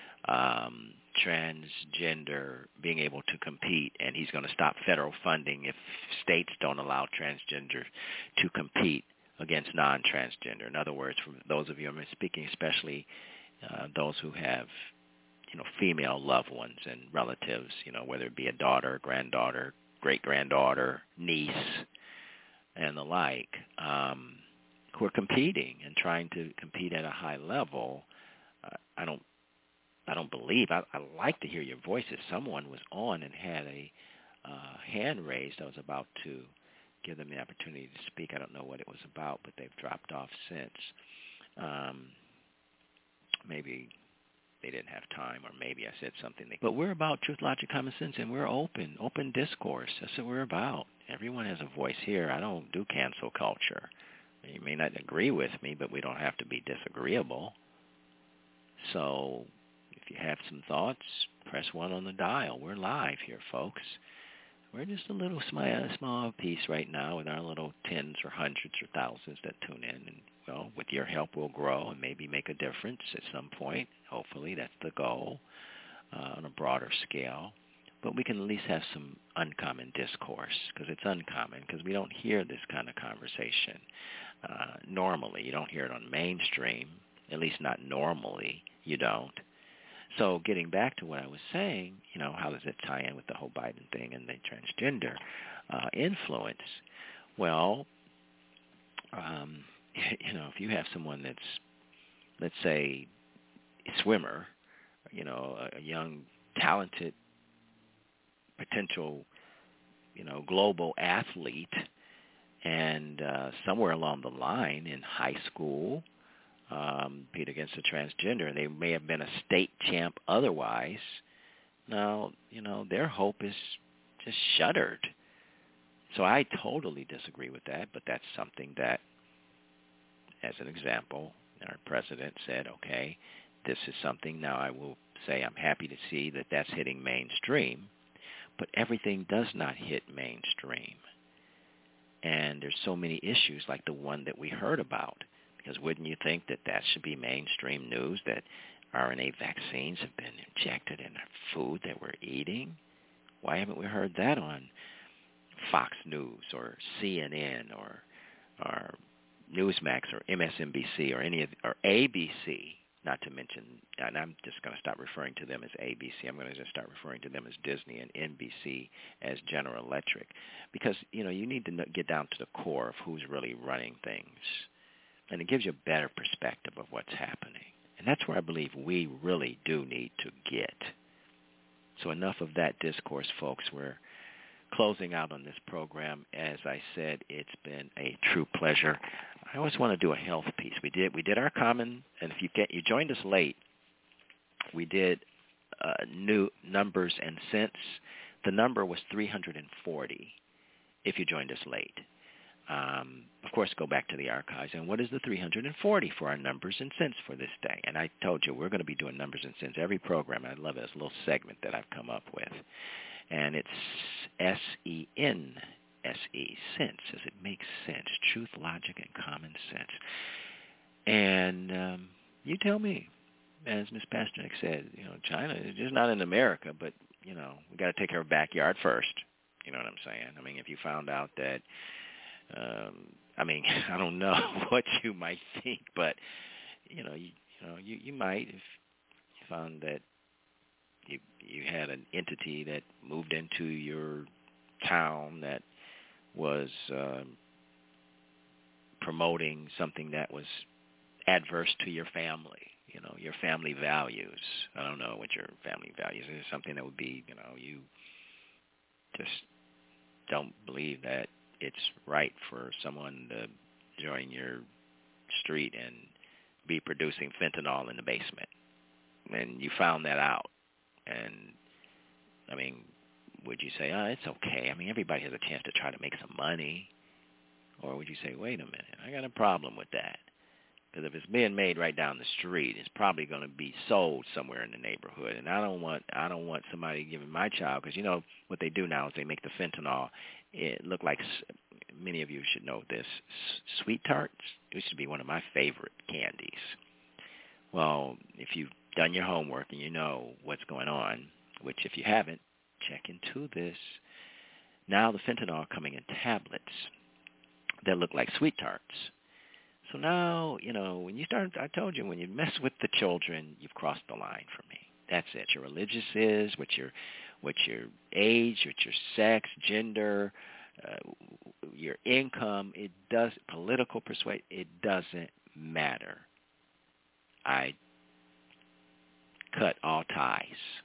transgender being able to compete, and he's going to stop federal funding if states don't allow transgender to compete against non-transgender. In other words, for those of you I'm speaking, especially those who have, female loved ones and relatives, whether it be a daughter, granddaughter, great-granddaughter, niece, and the like, who are competing and trying to compete at a high level. I don't believe. I'd like to hear your voices. Someone was on and had a hand raised. I was about to give them the opportunity to speak. I don't know what it was about, but they've dropped off since. Maybe they didn't have time, or maybe I said something. But we're about truth, logic, common sense, and we're open discourse. That's what we're about. Everyone has a voice here. I don't do cancel culture. You may not agree with me, but we don't have to be disagreeable. So if you have some thoughts, press 1 on the dial. We're live here, folks. We're just a little small piece right now with our little tens or hundreds or thousands that tune in. And, with your help, we'll grow and maybe make a difference at some point. Hopefully, that's the goal on a broader scale. But we can at least have some uncommon discourse, because it's uncommon, because we don't hear this kind of conversation normally. You don't hear it on mainstream, at least not normally. You don't. So getting back to what I was saying, how does it tie in with the whole Biden thing and the transgender influence? Well, if you have someone that's, let's say, a swimmer, a young, talented, potential, global athlete, and somewhere along the line in high school, compete against a transgender, and they may have been a state champ otherwise. Now, their hope is just shuttered. So I totally disagree with that, but that's something that, as an example, our president said, okay, this is something. Now I will say I'm happy to see that that's hitting mainstream, but everything does not hit mainstream. And there's so many issues like the one that we heard about. Because wouldn't you think that should be mainstream news, that RNA vaccines have been injected in our food that we're eating? Why haven't we heard that on Fox News or CNN or Newsmax or MSNBC or ABC, not to mention, and I'm just going to stop referring to them as ABC. I'm going to just start referring to them as Disney and NBC as General Electric. Because, you need to get down to the core of who's really running things. And it gives you a better perspective of what's happening. And that's where I believe we really do need to get. So enough of that discourse, folks. We're closing out on this program. As I said, it's been a true pleasure. I always want to do a health piece. We did our common, and if you joined us late, we did new numbers and cents. The number was 340 if you joined us late. Of course, go back to the archives. And what is the 340 for our numbers and cents for this day? And I told you we're going to be doing numbers and cents every program. I love it. It's a little segment that I've come up with. And it's S-E-N-S-E, sense, as it makes sense, truth, logic, and common sense. And you tell me, as Ms. Pasternak said, China is just not in America, but, we got to take care of backyard first. You know what I'm saying? I mean, if you found out that, I don't know what you might think, but, you might if you found that you had an entity that moved into your town that was promoting something that was adverse to your family, your family values. I don't know what your family values is. Something that would be, you just don't believe that it's right for someone to join your street and be producing fentanyl in the basement. And you found that out. And, would you say, it's okay? Everybody has a chance to try to make some money. Or would you say, wait a minute, I got a problem with that. Because if it's being made right down the street, it's probably going to be sold somewhere in the neighborhood. And I don't want somebody giving my child, because what they do now is they make the fentanyl. It look like, many of you should know this, Sweet Tarts. It used to be one of my favorite candies. Well, if you've done your homework and you know what's going on, which if you haven't, check into this. Now the fentanyl coming in tablets that look like Sweet Tarts. So now, when you start, I told you, when you mess with the children, you've crossed the line for me. That's it. Your religious is, what your age, what your sex, gender, your income, political persuasion, it doesn't matter. I cut all ties.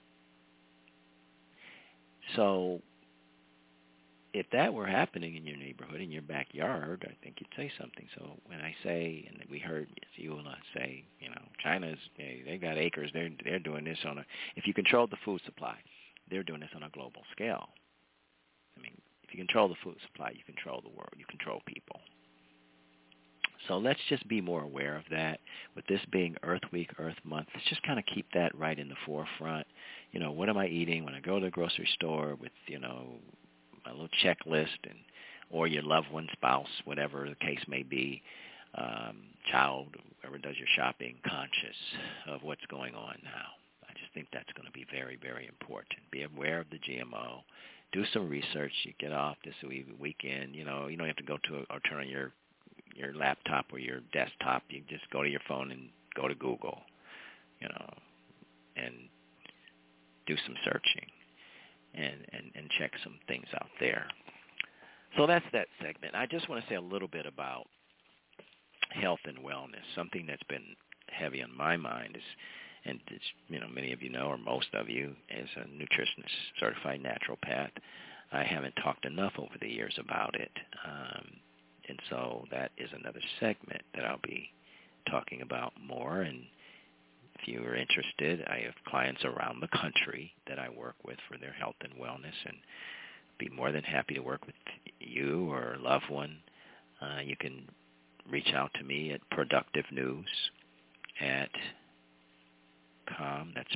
So if that were happening in your neighborhood, in your backyard, I think you'd say something. So when I say, and we heard Eula say, China's, they got acres, they're doing this if you control the food supply, they're doing this on a global scale. If you control the food supply, you control the world, you control people. So let's just be more aware of that. With this being Earth Week, Earth Month, let's just kind of keep that right in the forefront. What am I eating when I go to the grocery store with, my little checklist, or your loved one, spouse, whatever the case may be, child, whoever does your shopping, conscious of what's going on now. I just think that's going to be very, very important. Be aware of the GMO. Do some research. You get off this weekend. You don't have to go to or turn on your laptop or your desktop. You just go to your phone and go to Google, and do some searching and check some things out there. So that's that segment. I just want to say a little bit about health and wellness. Something that's been heavy on my mind is, and it's, many of you know, or most of you, as a nutritionist, certified naturopath, I haven't talked enough over the years about it. And so that is another segment that I'll be talking about more. And if you are interested, I have clients around the country that I work with for their health and wellness, and be more than happy to work with you or a loved one. You can reach out to me at productivenews@com. That's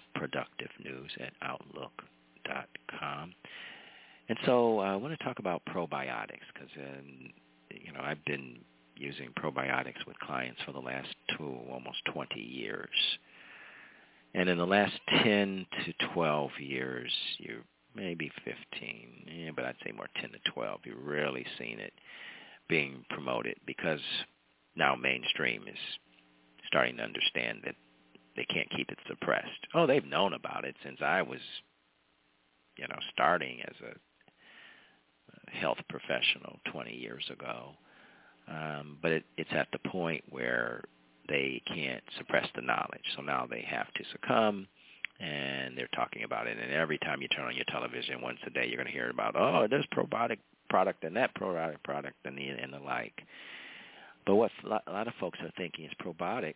productivenews@outlook.com. And so I want to talk about probiotics because, I've been using probiotics with clients for the last almost 20 years. And in the last 10 to 12 years, maybe 15, but I'd say more 10 to 12, you've really seen it being promoted because now mainstream is starting to understand that they can't keep it suppressed. Oh, they've known about it since I was, starting as a health professional 20 years ago. But it's at the point where they can't suppress the knowledge. So now they have to succumb, and they're talking about it. And every time you turn on your television once a day, you're going to hear about, this probiotic product and that probiotic product and the like. But what a lot of folks are thinking is probiotics,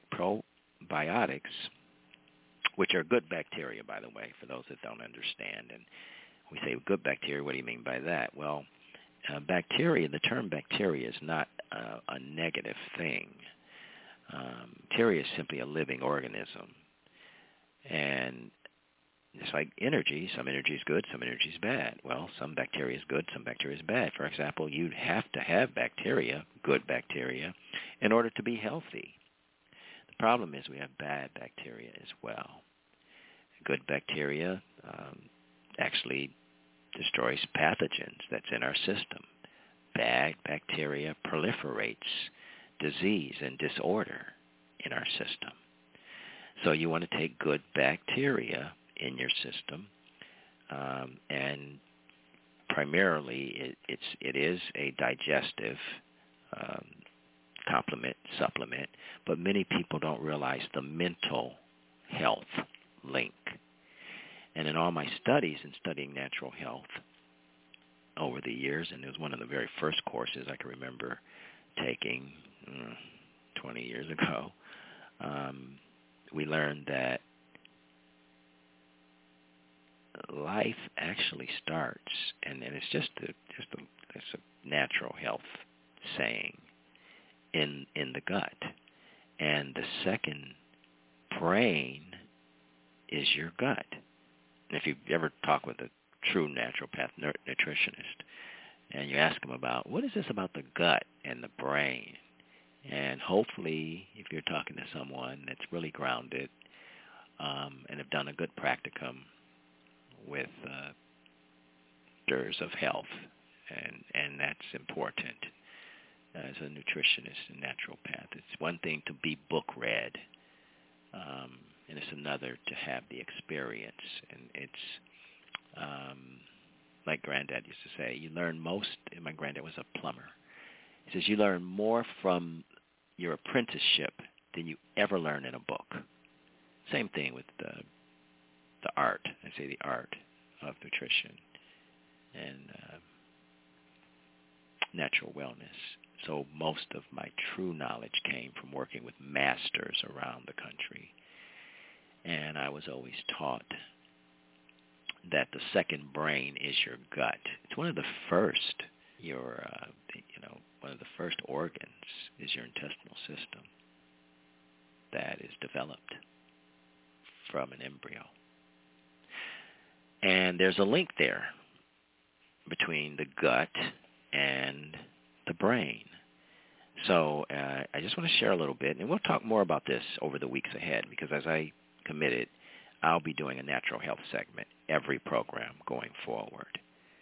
which are good bacteria, by the way, for those that don't understand. And we say good bacteria, what do you mean by that? Well, bacteria, the term bacteria is not a negative thing. Bacteria is simply a living organism. And it's like energy. Some energy is good, some energy is bad. Well, some bacteria is good, some bacteria is bad. For example, you'd have to have bacteria, good bacteria, in order to be healthy. The problem is we have bad bacteria as well. Good bacteria actually destroys pathogens that's in our system. Bad bacteria proliferates disease and disorder in our system. So you want to take good bacteria in your system, and primarily it is a digestive supplement, but many people don't realize the mental health link. And in all my studies in studying natural health over the years, and it was one of the very first courses I can remember taking 20 years ago, we learned that life actually starts, and it's just a natural health saying, in the gut. And the second brain is your gut. And if you've ever talked with a true naturopath nutritionist, and you ask them about, what is this about the gut and the brain? And hopefully, if you're talking to someone that's really grounded and have done a good practicum with of health, and that's important as a nutritionist and naturopath. It's one thing to be book read, and it's another to have the experience. And it's like Granddad used to say, you learn most, and my granddad was a plumber. He says you learn more from your apprenticeship than you ever learn in a book. Same thing with the art, I say the art of nutrition and natural wellness. So most of my true knowledge came from working with masters around the country. And I was always taught that the second brain is your gut. It's one of the first, one of the first organs is your intestinal system that is developed from an embryo. And there's a link there between the gut and the brain. So I just want to share a little bit, and we'll talk more about this over the weeks ahead, because as I committed, I'll be doing a natural health segment every program going forward.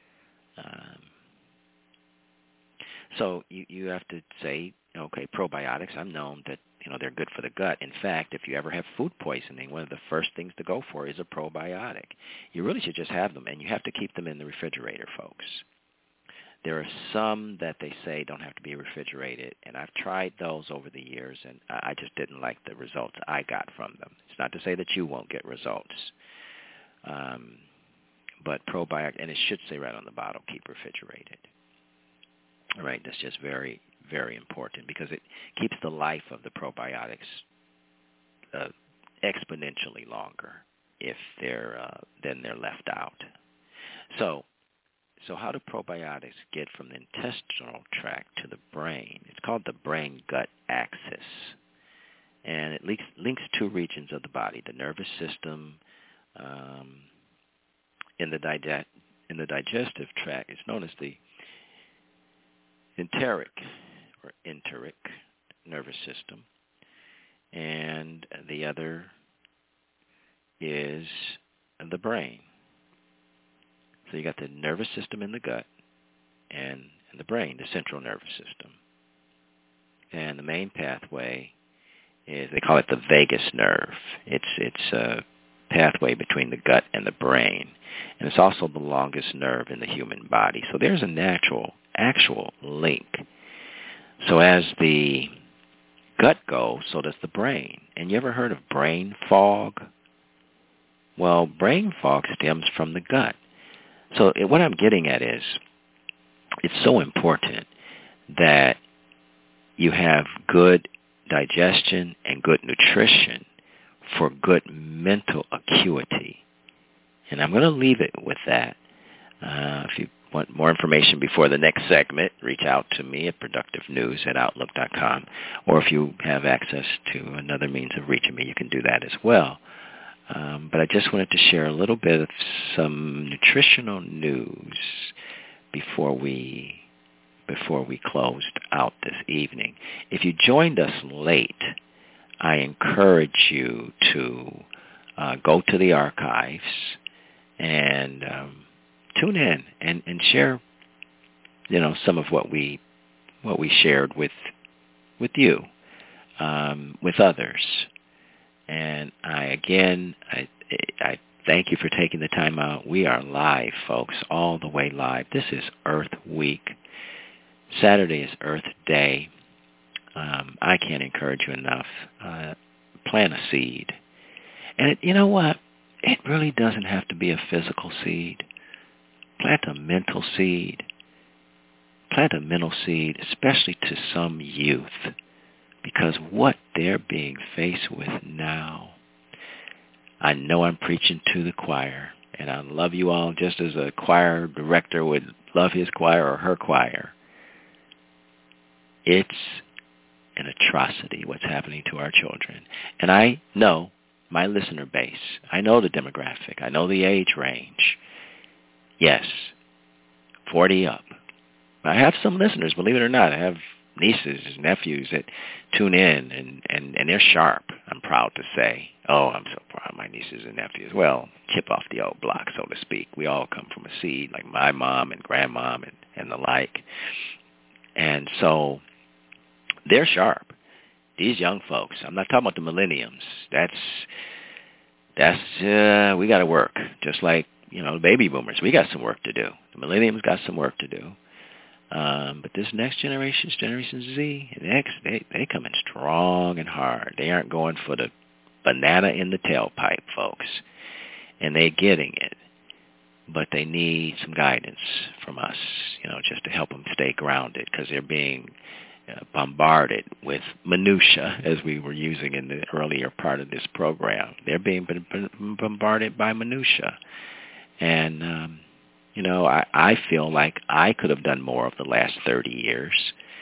So you have to say, okay, probiotics, I'm known that they're good for the gut. In fact, if you ever have food poisoning, one of the first things to go for is a probiotic. You really should just have them, and you have to keep them in the refrigerator, folks. There are some that they say don't have to be refrigerated, and I've tried those over the years, and I just didn't like the results I got from them. It's not to say that you won't get results, but probiotic, and it should say right on the bottle, keep refrigerated. All right, that's just very, very important, because it keeps the life of the probiotics exponentially longer if then they're left out. So how do probiotics get from the intestinal tract to the brain? It's called the brain-gut axis. And it links two regions of the body, the nervous system. In the digestive tract, it's known as the enteric nervous system. And the other is the brain. So you got the nervous system in the gut and the brain, the central nervous system. And the main pathway is, they call it the vagus nerve. It's a pathway between the gut and the brain. And it's also the longest nerve in the human body. So there's a actual link. So as the gut go, so does the brain. And you ever heard of brain fog? Well, brain fog stems from the gut. So what I'm getting at is it's so important that you have good digestion and good nutrition for good mental acuity. And I'm going to leave it with that. If you want more information before the next segment, reach out to me at productivenews@outlook.com. Or if you have access to another means of reaching me, you can do that as well. But I just wanted to share a little bit of some nutritional news before we closed out this evening. If you joined us late, I encourage you to go to the archives and tune in and share, some of what we shared with you, with others. And I thank you for taking the time out. We are live, folks, all the way live. This is Earth Week. Saturday is Earth Day. I can't encourage you enough. Plant a seed. And you know what? It really doesn't have to be a physical seed. Plant a mental seed. Plant a mental seed, especially to some youth, because what they're being faced with now, I know I'm preaching to the choir, and I love you all just as a choir director would love his choir or her choir. It's an atrocity what's happening to our children. And I know my listener base. I know the demographic. I know the age range. Yes, 40 up. I have some listeners, believe it or not. I have nieces, nephews that tune in, and they're sharp, I'm proud to say. Oh, I'm so proud of my nieces and nephews. Well, chip off the old block, so to speak. We all come from a seed, like my mom and grandmom and the like. And so they're sharp. These young folks, I'm not talking about the millenniums. That's we got to work. Just like, the baby boomers, we got some work to do. The millenniums got some work to do. But this next Generation Z, and X, they come in strong and hard. They aren't going for the banana in the tailpipe, folks. And they're getting it. But they need some guidance from us, just to help them stay grounded, because they're being bombarded with minutia, as we were using in the earlier part of this program. They're being bombarded by minutia. And, I feel like I could have done more of the last 30 years,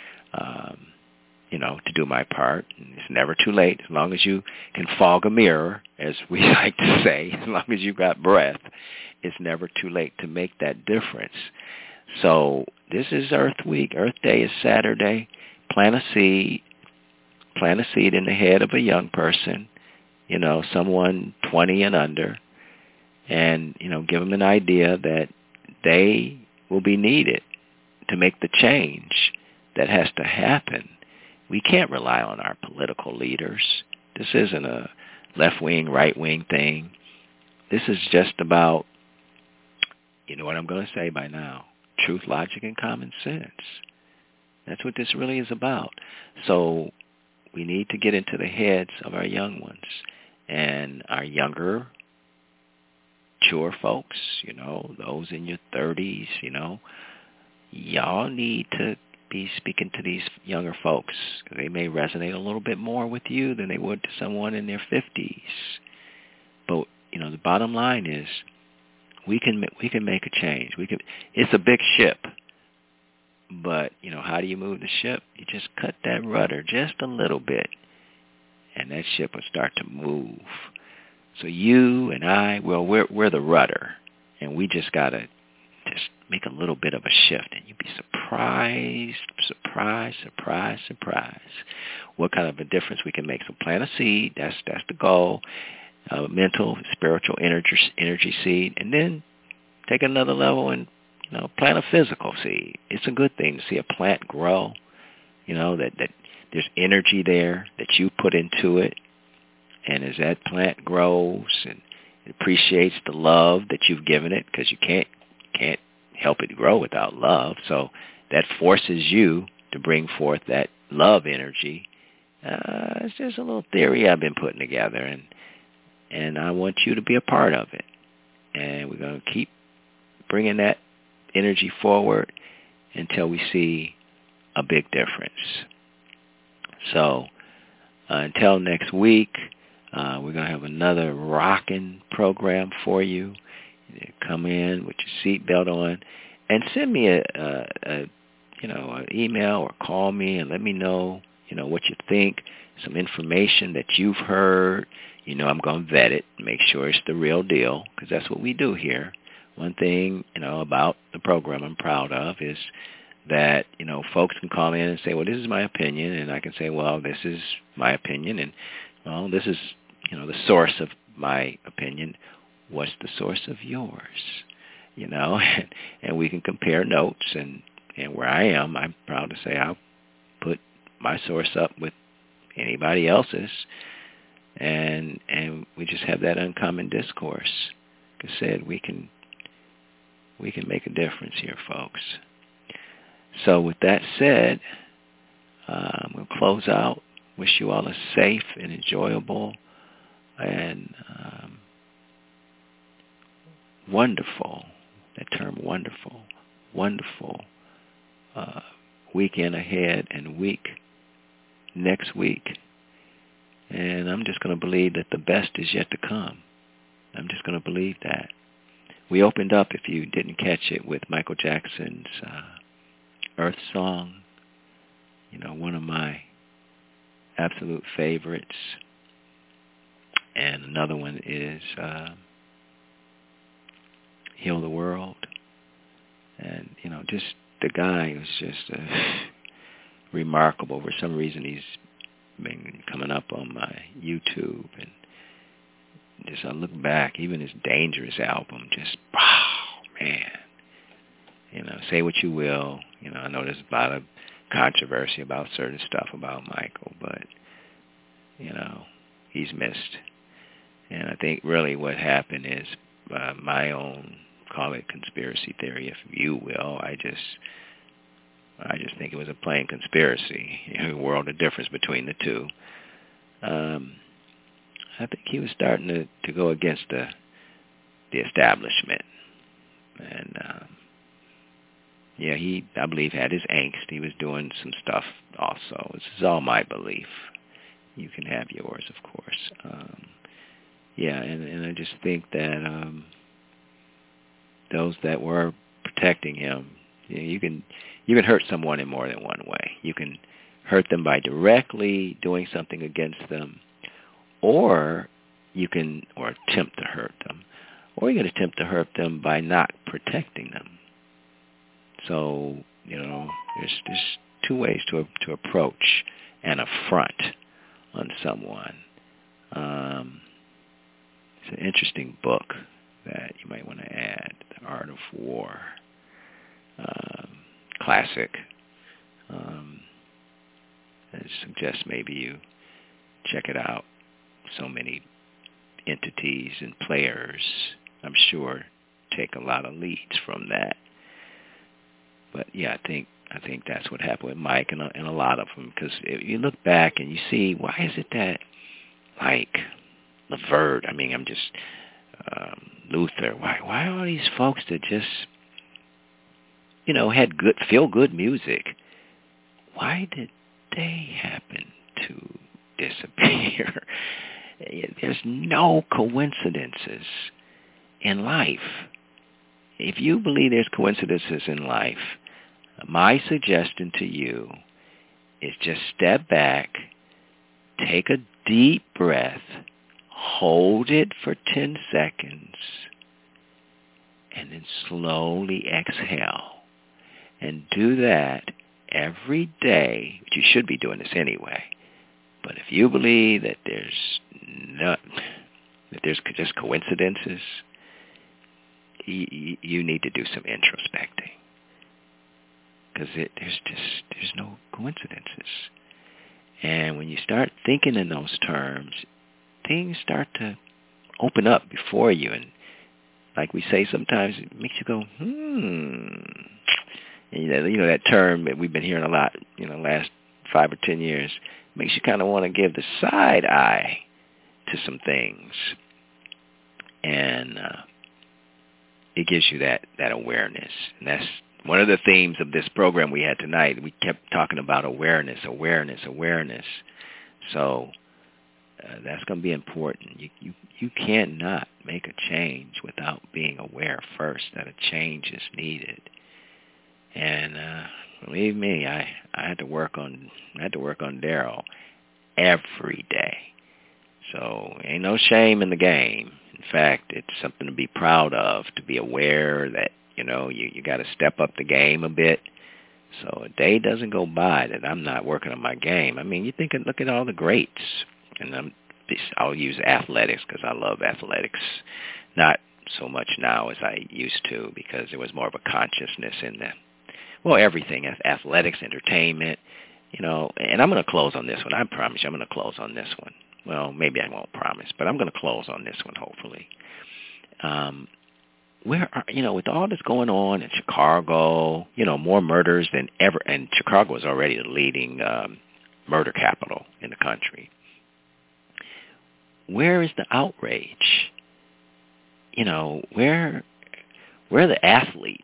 to do my part. And it's never too late, as long as you can fog a mirror, as we like to say, as long as you've got breath, it's never too late to make that difference. So this is Earth Week. Earth Day is Saturday. Plant a seed. Plant a seed in the head of a young person, someone 20 and under, and, give them an idea that they will be needed to make the change that has to happen. We can't rely on our political leaders. This isn't a left-wing, right-wing thing. This is just about, you know what I'm going to say by now, truth, logic, and common sense. That's what this really is about. So we need to get into the heads of our young ones and our younger, mature folks, those in your 30s, y'all need to be speaking to these younger folks, because they may resonate a little bit more with you than they would to someone in their 50s. But, the bottom line is we can make a change. It's a big ship. But, how do you move the ship? You just cut that rudder just a little bit, and that ship will start to move. So you and I, we're the rudder, and we just got to just make a little bit of a shift, and you'd be surprised what kind of a difference we can make. So plant a seed, that's the goal, mental, spiritual energy seed, and then take another level and plant a physical seed. It's a good thing to see a plant grow, that there's energy there that you put into it. And as that plant grows and it appreciates the love that you've given it, because you can't help it grow without love. So that forces you to bring forth that love energy It's just a little theory I've been putting together, and I want you to be a part of it. And we're going to keep bringing that energy forward until we see a big difference. So until next week, we're going to have another rocking program for you. Come in with your seatbelt on and send me an email or call me and let me know, what you think, some information that you've heard. I'm going to vet it, make sure it's the real deal, because that's what we do here. One thing, about the program I'm proud of is that, folks can call in and say, well, this is my opinion, and I can say, well, this is my opinion, and, well, this is, the source of my opinion. What's the source of yours? And we can compare notes, and where I am, I'm proud to say I'll put my source up with anybody else's, and we just have that uncommon discourse. Like I said, we can make a difference here, folks. So with that said, we'll close out. Wish you all a safe and enjoyable and wonderful, that term wonderful weekend ahead and week next week. And I'm just going to believe that the best is yet to come. I'm just going to believe that. We opened up, if you didn't catch it, with Michael Jackson's Earth Song, one of my absolute favorites. And another one is Heal the World. And, just the guy was just remarkable. For some reason, he's been coming up on my YouTube, and just I look back, even his Dangerous album, just, man. Say what you will. I know there's a lot of controversy about certain stuff about Michael, but, he's missed. And I think really what happened is my own, call it conspiracy theory, if you will. I just think it was a plain conspiracy. A world of difference between the two. I think he was starting to go against the establishment, and he, I believe, had his angst. He was doing some stuff also. This is all my belief. You can have yours, of course. And I just think that those that were protecting him, you can hurt someone in more than one way. You can hurt them by directly doing something against them, or attempt to hurt them, or you can attempt to hurt them by not protecting them. So, there's two ways to approach an affront on someone. It's an interesting book that you might want to add, The Art of War. Classic. I suggest maybe you check it out. So many entities and players, I'm sure, take a lot of leads from that. But I think that's what happened with Mike and a lot of them. Because if you look back and you see, why is it that, like, Levert, Luther, why are all these folks that just, had good, feel-good music, why did they happen to disappear? There's no coincidences in life. If you believe there's coincidences in life, my suggestion to you is just step back, take a deep breath, hold it for 10 seconds, and then slowly exhale. And do that every day, which you should be doing this anyway. But if you believe that there's just coincidences, you need to do some introspecting, because there's no coincidences. And when you start thinking in those terms, things start to open up before you, and like we say sometimes, it makes you go, And, that term that we've been hearing a lot, last 5 or 10 years, makes you kind of want to give the side eye to some things. And it gives you that awareness. And that's one of the themes of this program we had tonight. We kept talking about awareness. So that's going to be important. You cannot make a change without being aware first that a change is needed. And believe me, I had to work on Daryl every day. So ain't no shame in the game. In fact, it's something to be proud of, to be aware that, you got to step up the game a bit. So a day doesn't go by that I'm not working on my game. I mean, look at all the greats. And I'll use athletics because I love athletics. Not so much now as I used to because there was more of a consciousness in them. Well, everything, athletics, entertainment, and I'm going to close on this one. I promise you I'm going to close on this one. Well, maybe I won't promise, but I'm going to close on this one, hopefully. With all this going on in Chicago, more murders than ever, and Chicago is already the leading murder capital in the country. Where is the outrage? Where are the athletes?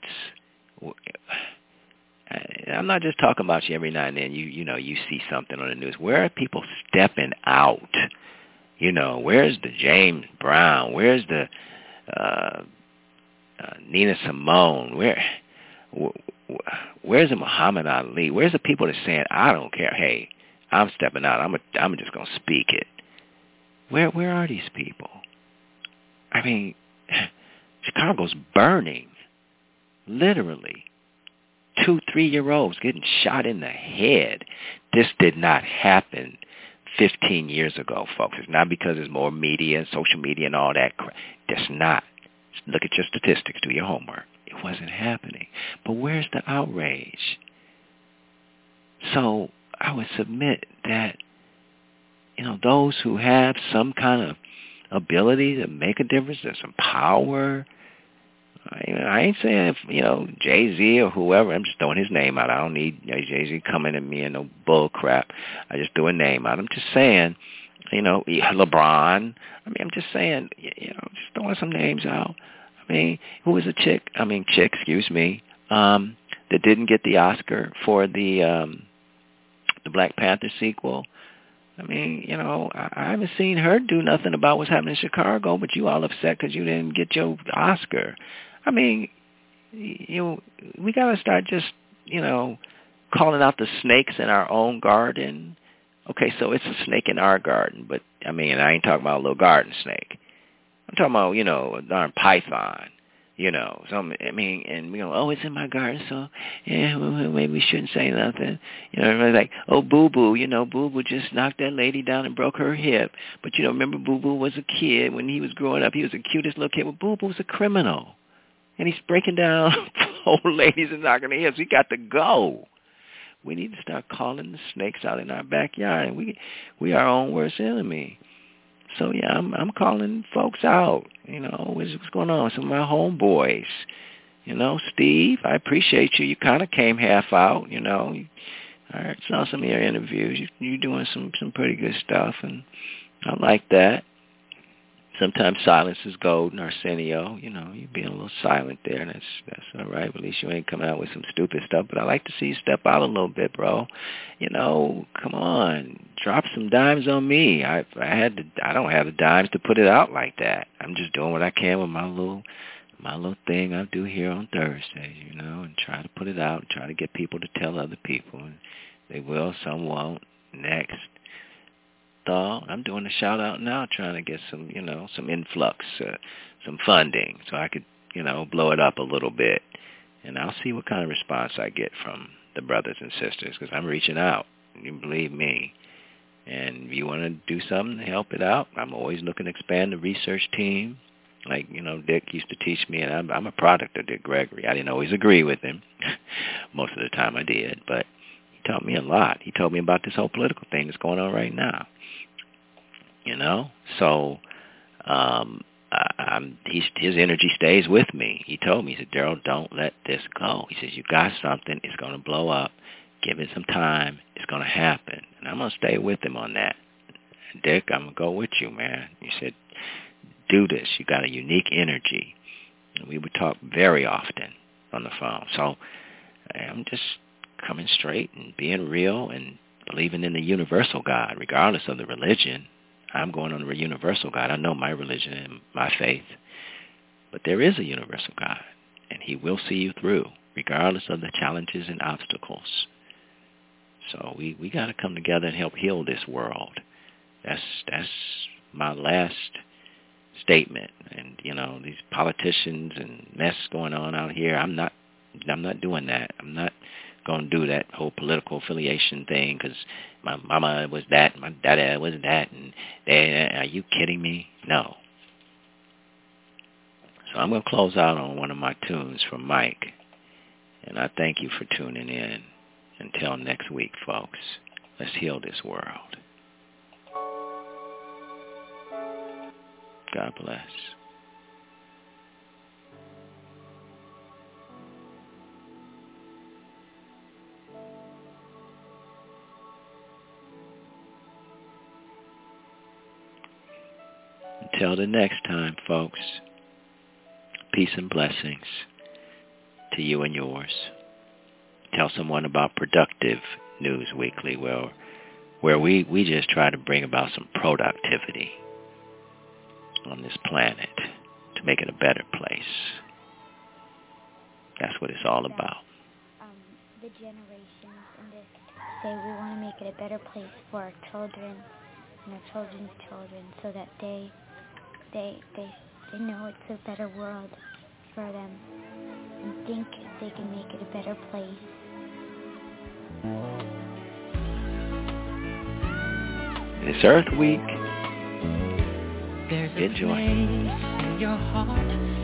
I'm not just talking about you every now and then. You see something on the news. Where are people stepping out? Where's the James Brown? Where's the Nina Simone? Where's the Muhammad Ali? Where's the people that saying, I don't care. Hey, I'm stepping out. I'm just gonna speak it. Where are these people? I mean, Chicago's burning, literally. 2 3-year-olds getting shot in the head. This did not happen 15 years ago, folks. It's not because there's more media and social media and all that crap. It's not. Look at your statistics. Do your homework. It wasn't happening. But where's the outrage? So I would submit that, those who have some kind of ability to make a difference, there's some power. I ain't saying, Jay-Z or whoever. I'm just throwing his name out. I don't need Jay-Z coming at me and no bull crap. I just threw a name out. I'm just saying, LeBron. I'm just saying, just throwing some names out. Who was a chick, that didn't get the Oscar for the Black Panther sequel? I haven't seen her do nothing about what's happening in Chicago, but you all upset because you didn't get your Oscar. We got to start just, calling out the snakes in our own garden. Okay, so it's a snake in our garden, but, I ain't talking about a little garden snake. I'm talking about, a darn python, So, and we go, oh, it's in my garden, so, yeah, maybe we shouldn't say nothing. Everybody's like, oh, Boo-Boo, Boo-Boo just knocked that lady down and broke her hip. But, remember Boo-Boo was a kid. When he was growing up, he was the cutest little kid. Well, Boo-Boo was a criminal. And he's breaking down old ladies and knocking their hips. We got to go. We need to start calling the snakes out in our backyard. And we are our own worst enemy. So, yeah, I'm calling folks out. What's going on? Some of my homeboys. Steve, I appreciate you. You kind of came half out, I saw some of your interviews. You're doing some pretty good stuff, and I like that. Sometimes silence is gold, Arsenio. You're being a little silent there, and that's all right. At least you ain't coming out with some stupid stuff. But I like to see you step out a little bit, bro. Come on, drop some dimes on me. I don't have the dimes to put it out like that. I'm just doing what I can with my little thing I do here on Thursdays, and try to put it out and try to get people to tell other people. And they will, some won't. Next. I'm doing a shout out now, trying to get some, some influx, some funding, so I could, blow it up a little bit, and I'll see what kind of response I get from the brothers and sisters, because I'm reaching out. You believe me. And if you want to do something to help it out, I'm always looking to expand the research team. Like, Dick used to teach me, and I'm a product of Dick Gregory. I didn't always agree with him. Most of the time I did, but he taught me a lot. He told me about this whole political thing that's going on right now. So his energy stays with me. He told me, he said, Daryl, don't let this go. He says, you got something. It's going to blow up. Give it some time. It's going to happen. And I'm going to stay with him on that. Dick, I'm going to go with you, man. You said, do this. You got a unique energy. And we would talk very often on the phone. So I'm just coming straight and being real and believing in the universal God, regardless of the religion. I'm going on the universal God. I know my religion and my faith. But there is a universal God, and he will see you through, regardless of the challenges and obstacles. So we got to come together and help heal this world. That's my last statement. And, you know, these politicians and mess going on out here, I'm not doing that. I'm not going to do that whole political affiliation thing because my mama was that, and my daddy was that, and are you kidding me? No. So I'm going to close out on one of my tunes from Mike, and I thank you for tuning in. Until next week, folks, let's heal this world. God bless. Until the next time, folks, peace and blessings to you and yours. Tell someone about Productive News Weekly, where we just try to bring about some productivity on this planet to make it a better place. That's what it's all about. The generations in this say we want to make it a better place for our children and our children's children, so that they know it's a better world for them and think they can make it a better place. It's Earth Week. There's a Enjoy. place in your heart